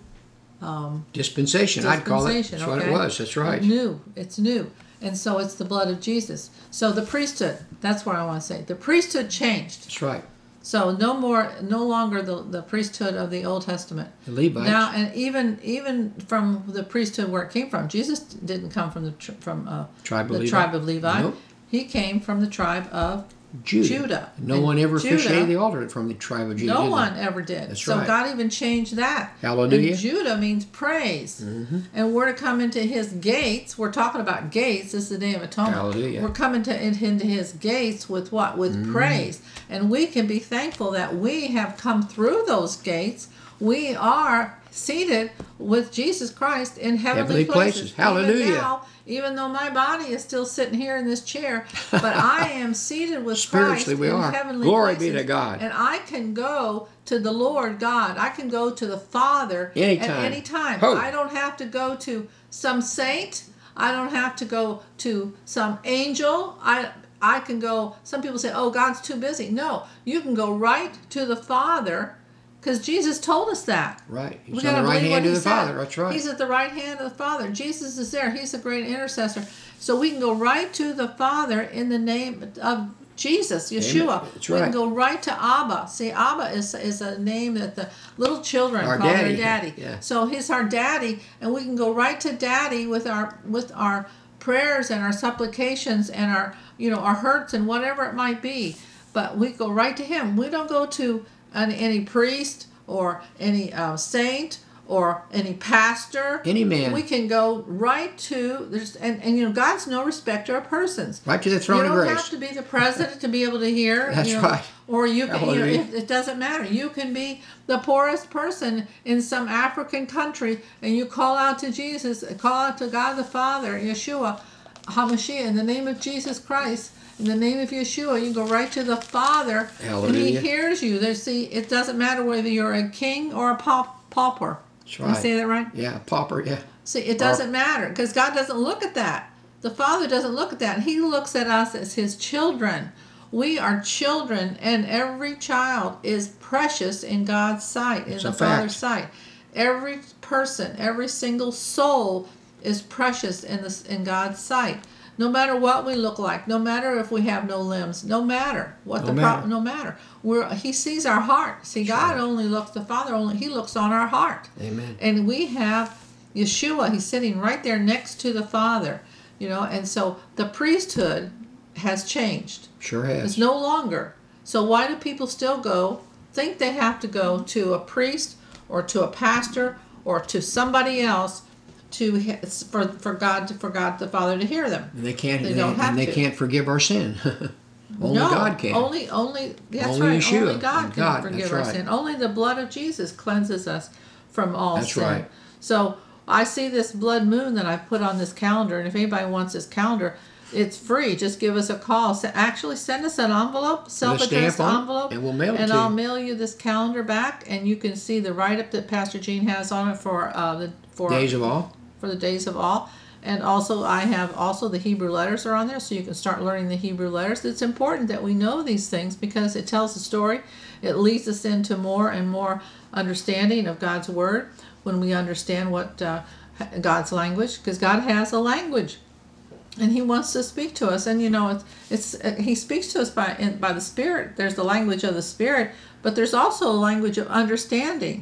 um,
dispensation, I'd call it. That's
dispensation,
what it
okay?
was. That's right.
New. It's new. And so it's the blood of Jesus. So the priesthood, that's what I want to say. The priesthood changed.
That's right.
So no more, no longer the, the priesthood of the Old Testament.
The Levites.
Now, and even even from the priesthood where it came from, Jesus didn't come from the tr- from uh,
Tribe of
the
Levi.
tribe of Levi.
Nope.
He came from the tribe of
Judah.
Judah.
No
And
one ever
Judah-
officiated the altar from the tribe of Judah.
No
did they?
one ever did.
That's
so
right.
God even changed that.
Hallelujah.
And Judah means praise.
Mm-hmm.
And we're to come into his gates. We're talking about gates. This is the Day of Atonement.
Hallelujah.
We're coming to into his gates with what? With
Mm-hmm.
praise. And we can be thankful that we have come through those gates. We are seated with Jesus Christ in heavenly,
Heavenly places. Hallelujah.
Even now, even though my body is still sitting here in this chair, but I am seated with
Spiritually
Christ
we
in
are.
heavenly
Glory be
places.
to God.
And I can go to the Lord God. I can go to the Father
Anytime.
at any time.
Ho.
I don't have to go to some saint. I don't have to go to some angel. I I can go. Some people say, "Oh, God's too busy." No, you can go right to the Father, because Jesus told us that.
Right. He's
We
on
gotta
the right
believe
hand
what
of
he
the
said.
Father. That's right.
He's at the right hand of the Father. Jesus is there. He's the great intercessor. So we can go right to the Father in the name of Jesus, Yeshua.
Amen. That's
We
right.
can go right to Abba. See, Abba is is a name that the little children
Our
call
daddy.
their daddy.
Yeah.
So he's our daddy, and we can go right to Daddy with our with our prayers and our supplications and our you know our hurts and whatever it might be. But we go right to him. We don't go to an, any priest or any uh, saint or any pastor.
Any man.
We can go right to there's and, and you know God's no respecter of persons.
Right to the throne
You
of
don't
grace.
have to be the president to be able to hear.
That's
you know,
right.
Or you can, you know,
Hallelujah.
it, it doesn't matter. You can be the poorest person in some African country, and you call out to Jesus, call out to God the Father, Yeshua, HaMashiach, in the name of Jesus Christ, in the name of Yeshua. You go right to the Father, and He
Hallelujah.
hears you. There, see, it doesn't matter whether you're a king or a pau- pauper.
That's
Did I
right.
say that right?
Yeah, pauper, yeah.
See, it doesn't matter because God doesn't look at that. The Father doesn't look at that. He looks at us as His children. We are children, and every child is precious in God's sight, in
It's
the
a
Father's
fact.
sight. Every person, every single soul is precious in the, in God's sight. No matter what we look like, no matter if we have no limbs, no matter what
No
the
matter.
problem, no matter. We're He sees our heart. See, God only looks. The Father only He looks on our heart.
Amen.
And we have Yeshua. He's sitting right there next to the Father. You know, and so the priesthood has changed.
Sure has.
It's no longer. So why do people still go, think they have to go to a priest or to a pastor or to somebody else to he- for for God to, for God the Father to hear them?
And they can't.
They
They
don't have
and they
to.
can't forgive our sin. Only
no,
God can.
Only only that's
Only
right.
Yeshua
Only God
and
can
God,
forgive
that's
our
right.
sin. Only the blood of Jesus cleanses us from all
That's
sin.
right.
So I see this blood moon that I've put on this calendar, and if anybody wants this calendar, it's free. Just give us a call. So actually, send us an envelope, self-addressed
stamp on it,
envelope,
and we'll mail it
and
to you.
I'll mail you this calendar back, and you can see the write-up that Pastor Gene has on it for uh, the for
Days of all.
for the days of all. And also I have also the Hebrew letters are on there, so you can start learning the Hebrew letters. It's important that we know these things because it tells a story. It leads us into more and more understanding of God's word when we understand what uh, God's language, because God has a language and He wants to speak to us. And you know, it's, it's uh, He speaks to us by in, by the Spirit. There's the language of the Spirit, but there's also a language of understanding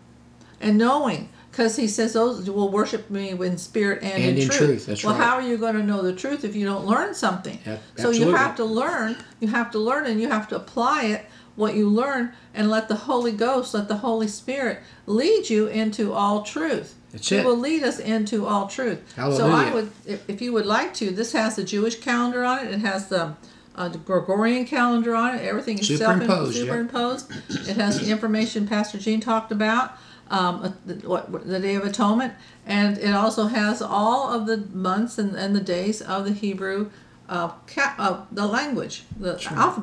and knowing. Because He says those will worship me in spirit and,
And
in,
in
truth.
truth, that's
well,
right.
how are you going to know the truth if you don't learn something?
Yeah,
so you
absolutely.
have to learn. You have to learn, and you have to apply it, what you learn, and let the Holy Ghost, let the Holy Spirit lead you into all truth.
That's
He
it.
will lead us into all truth. So I
Hallelujah.
would, if, if you would like to, this has the Jewish calendar on it. It has the uh, the Gregorian calendar on it. Everything is
Superimposed,
self-
yeah.
superimposed. It has the information Pastor Gene talked about. Um, the, what, what- the Day of Atonement, and it also has all of the months and, and the days of the Hebrew, uh, ca- uh, the language, the alphabet.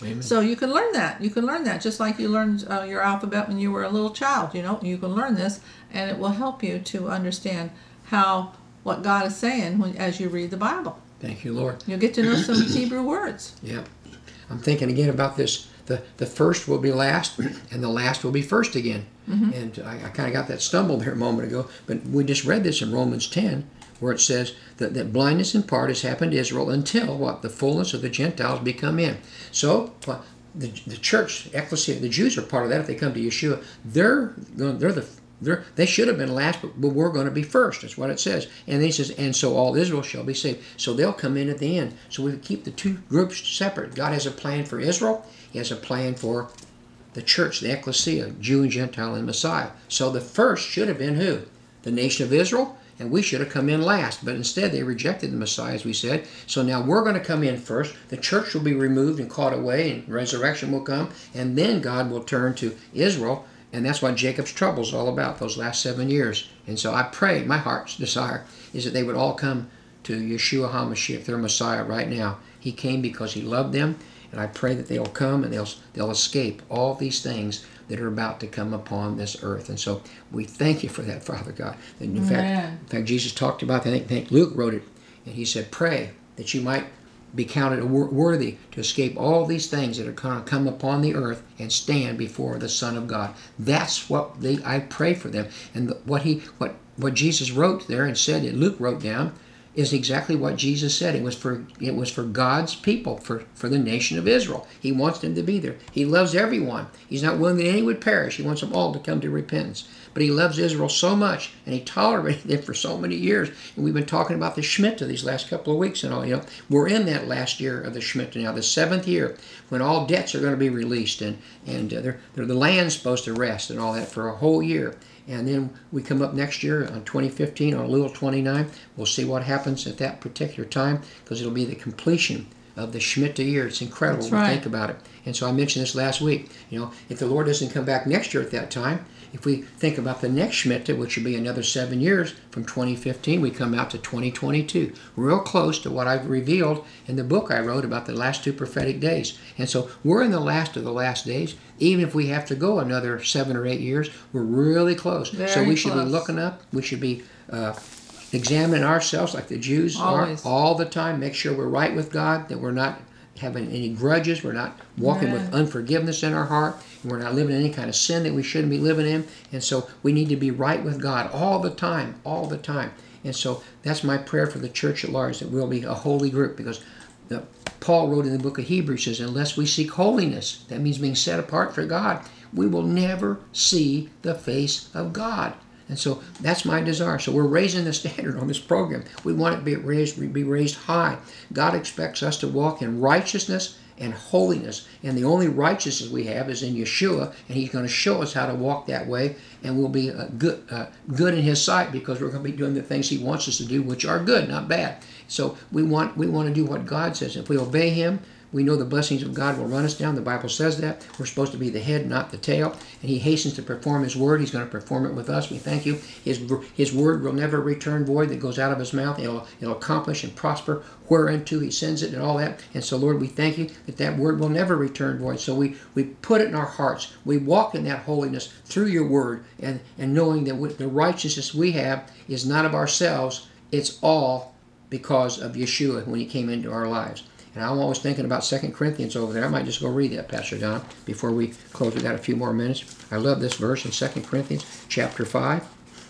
Amen.
So you can learn that. You can learn that just like you learned uh, your alphabet when you were a little child. You know, you can learn this, and it will help you to understand how what God is saying when as you read the Bible.
Thank you, Lord.
You'll get to know some Hebrew words.
Yeah. I'm thinking again about this. The, the first will be last, and the last will be first again. Mm-hmm. And I, I kind of got that stumbled there a moment ago, but we just read this in Romans ten, where it says that, that blindness in part has happened to Israel until, what, the fullness of the Gentiles become in. So, well, the, the church, ecclesia, the Jews are part of that if they come to Yeshua. They're, they're the They're, they should have been last, but, but we're going to be first. That's what it says. And then he says, and so all Israel shall be saved. So they'll come in at the end. So we keep the two groups separate. God has a plan for Israel. He has a plan for the church, the ecclesia, Jew and Gentile and Messiah. So the first should have been who? The nation of Israel. And we should have come in last. But instead they rejected the Messiah, as we said. So now we're going to come in first. The church will be removed and caught away, and resurrection will come. And then God will turn to Israel. And that's what Jacob's trouble is all about, those last seven years. And so I pray, my heart's desire is that they would all come to Yeshua HaMashiach, their Messiah, right now. He came because he loved them, and I pray that they'll come and they'll they'll escape all these things that are about to come upon this earth. And so we thank you for that, Father God. And in fact, in fact, Jesus talked about, I think, I think Luke wrote it, and he said, pray that you might be counted worthy to escape all these things that are going to come upon the earth and stand before the Son of God. That's what they, I pray for them. And the, what he, what, what Jesus wrote there and said, and Luke wrote down, is exactly what Jesus said. It was for it was for God's people, for, for the nation of Israel. He wants them to be there. He loves everyone. He's not willing that any would perish. He wants them all to come to repentance. But he loves Israel so much, and he tolerated them for so many years. And we've been talking about the Shemitah these last couple of weeks and all. You know, we're in that last year of the Shemitah now, the seventh year, when all debts are going to be released, and and uh, they're, they're, the land's supposed to rest and all that for a whole year. And then we come up next year on twenty fifteen, on Elul twenty-nine. We'll see what happens at that particular time, because it'll be the completion of the Shemitah year. It's incredible
That's
when
right.
we think about it. And so I mentioned this last week. You know, if the Lord doesn't come back next year at that time, if we think about the next Shemitah, which will be another seven years from twenty fifteen, we come out to twenty twenty-two. Real close to what I've revealed in the book I wrote about the last two prophetic days. And so we're in the last of the last days. Even if we have to go another seven or eight years, we're really close.
Very
so we should
close.
be looking up. We should be uh, examining ourselves like the Jews
Always.
are all the time. Make sure we're right with God, that we're not having any grudges. We're not walking with
Amen.
unforgiveness in our heart. And we're not living in any kind of sin that we shouldn't be living in. And so we need to be right with God all the time, all the time. And so that's my prayer for the church at large, that we'll be a holy group, because the, Paul wrote in the book of Hebrews, says, unless we seek holiness, that means being set apart for God, we will never see the face of God. And so that's my desire. So we're raising the standard on this program. We want it to be raised, be raised high. God expects us to walk in righteousness and holiness. And the only righteousness we have is in Yeshua, and he's going to show us how to walk that way, and we'll be uh, good, uh, good in his sight, because we're going to be doing the things he wants us to do, which are good, not bad. So we want we want to do what God says. If we obey him, we know the blessings of God will run us down. The Bible says that. We're supposed to be the head, not the tail. And he hastens to perform his word. He's going to perform it with us. We thank you. His his word will never return void, that goes out of his mouth. It'll, it'll accomplish and prosper whereunto he sends it, and all that. And so, Lord, we thank you that that word will never return void. So we, we put it in our hearts. We walk in that holiness through your word, and, and knowing that we, the righteousness we have is not of ourselves. It's all because of Yeshua when he came into our lives. And I'm always thinking about Second Corinthians over there. I might just go read that, Pastor Don, before we close. We got a few more minutes. I love this verse in Second Corinthians chapter five.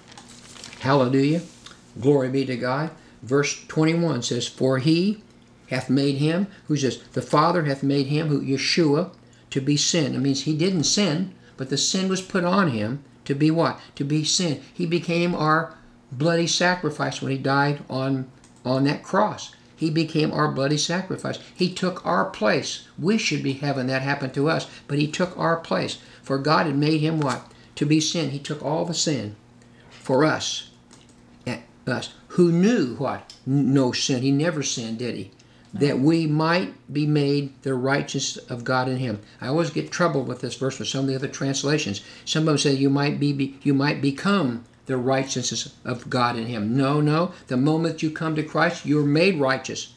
Hallelujah. Glory be to God. Verse twenty-one says, for he hath made him, who's this? The Father hath made him, who Yeshua, to be sin. It means he didn't sin, but the sin was put on him to be what? To be sin. He became our bloody sacrifice when he died on, on that cross. He became our bloody sacrifice. He took our place. We should be having that happen to us, but he took our place. For God had made him what? To be sin. He took all the sin for us. And us. Who knew what? No sin. He never sinned, did he? That we might be made the righteousness of God in him. I always get trouble with this verse with some of the other translations. Some of them say you might be, be you might become the righteousness of God in him. No, no. The moment you come to Christ, you're made righteous.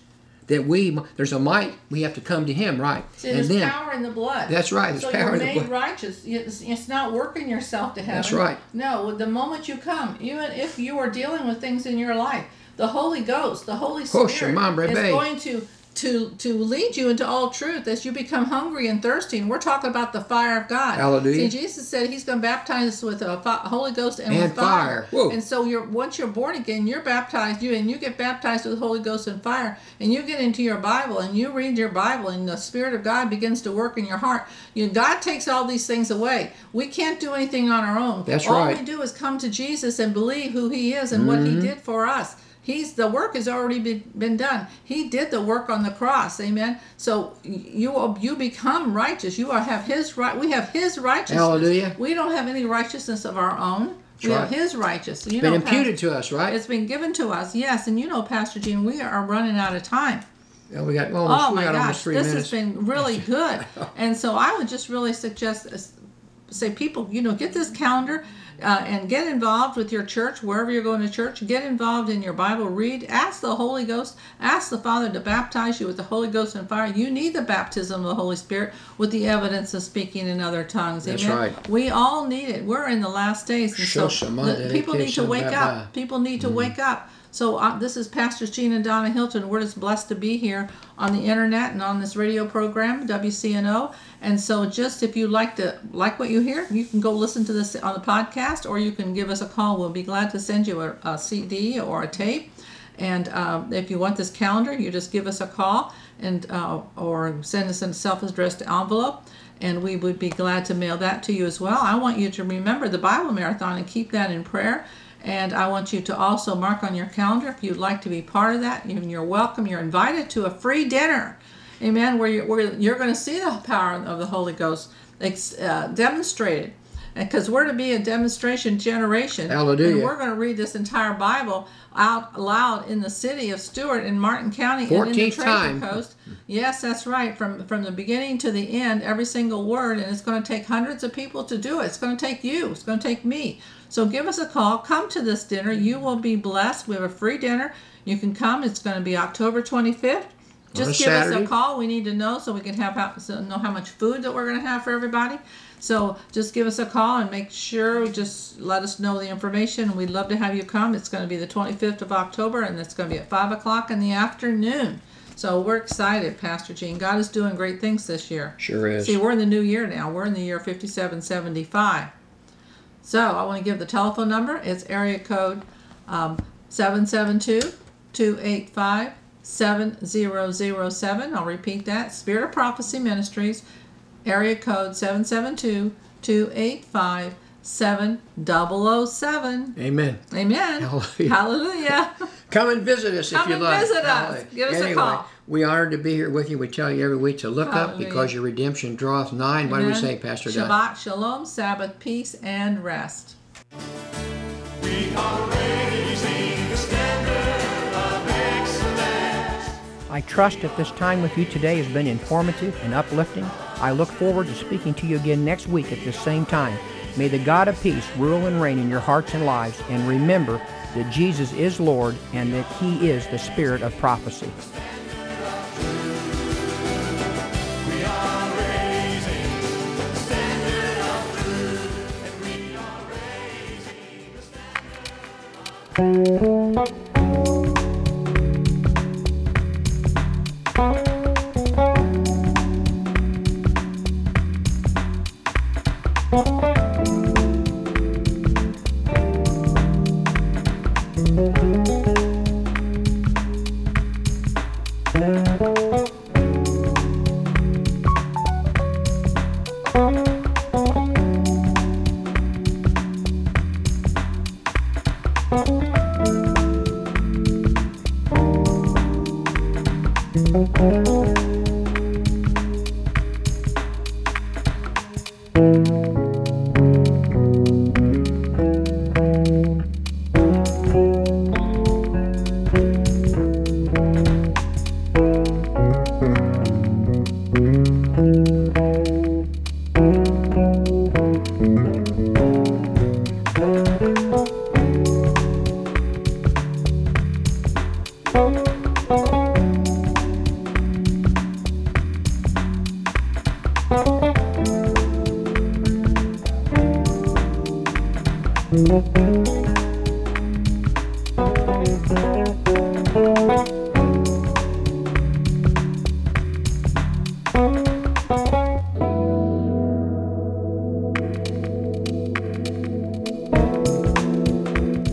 that we, there's a might, we have to come to Him, right?
See, there's power in the blood.
That's right, there's
so
power
you're
in the
made
blood.
righteous. It's, it's not working yourself to heaven.
That's right.
No, the moment you come, even if you are dealing with things in your life, the Holy Ghost, the Holy
Oh,
Spirit
Shema,
is
Rebbe.
going to to to lead you into all truth as you become hungry and thirsty. And we're talking about the fire of God.
Hallelujah.
See, Jesus said He's going to baptize us with a fi- Holy Ghost and,
And
with fire.
fire. Whoa.
And so you're once you're born again, you're baptized. You and you get baptized with the Holy Ghost and fire, and you get into your Bible and you read your Bible, and the Spirit of God begins to work in your heart. You God takes all these things away. We can't do anything on our own.
That's
all
right.
we do is come to Jesus and believe who He is and what He did for us. He's the work has already been, been done. He did the work on the cross, amen. So you you become righteous. You are have His right. We have His righteousness.
Hallelujah.
We don't have any righteousness of our own. We
right.
have His righteousness. You
Been
know,
imputed
Pastor,
to us, right?
It's been given to us, yes. And you know, Pastor Gene, we are running out of time.
Yeah, we got almost,
Oh
we
my
got almost
gosh,
three
this
minutes.
has been really good. And so I would just really suggest, uh, say people, you know, get this calendar uh, and get involved with your church, wherever you're going to church. Get involved in your Bible. Read. Ask the Holy Ghost. Ask the Father to baptize you with the Holy Ghost and fire. You need the baptism of the Holy Spirit with the evidence of speaking in other tongues.
That's
Amen?
right.
We all need it. We're in the last days. And so the, people need to wake up. People need to wake up. So uh, this is Pastors Gene and Donna Hilton. We're just blessed to be here on the internet and on this radio program, W C N O. And so just if you like to like what you hear, you can go listen to this on the podcast, or you can give us a call. We'll be glad to send you a, a C D or a tape. And um, if you want this calendar, you just give us a call and uh, or send us a self-addressed envelope, and we would be glad to mail that to you as well. I want you to remember the Bible Marathon and keep that in prayer. And I want you to also mark on your calendar if you'd like to be part of that. You're welcome. You're invited to a free dinner, amen, where you're, where you're going to see the power of the Holy Ghost uh, demonstrated. Because we're to be a demonstration generation.
Hallelujah.
And we're going to read this entire Bible out loud in the city of Stewart in Martin County and in the
fourteenth
Treasure
time.
Coast. Yes, that's right. From from the beginning to the end, every single word. And it's going to take hundreds of people to do it. It's going to take you. It's going to take me. So give us a call. Come to this dinner. You will be blessed. We have a free dinner. You can come. It's going to be October twenty-fifth. Just give
Saturday.
us a call. We need to know so we can have how, so know how much food that we're going to have for everybody. So just give us a call and make sure, just let us know the information. We'd love to have you come. It's going to be the twenty-fifth of October, and it's going to be at five o'clock in the afternoon. So we're excited, Pastor Gene. God is doing great things this year.
Sure is.
See, we're in the new year now. We're in the year fifty-seven seventy-five. So I want to give the telephone number. It's area code um, seven seven two, two eight five, seven zero zero seven. I'll repeat that. Spirit of Prophecy Ministries, area code seven seven two, two eight five, seven zero zero seven.
Amen.
Amen.
Hallelujah.
Hallelujah.
Come and visit us if
Come
you
and
like.
visit us.
Hallelujah.
Give us a
anyway,
call.
We honored to be here with you. We tell you every week to look up
Hallelujah.
because your redemption draweth nigh. What do we
Amen.
say, Pastor Don?
Shabbat, shalom, Sabbath, peace, and rest.
We are raising the standard of excellence.
I trust that this time with you today has been informative and uplifting. I look forward to speaking to you again next week at this same time. May the God of peace rule and reign in your hearts and lives, and remember that Jesus is Lord and that He is the Spirit of prophecy.
We are raising the standard of truth, and we are raising the standard.
Thank you.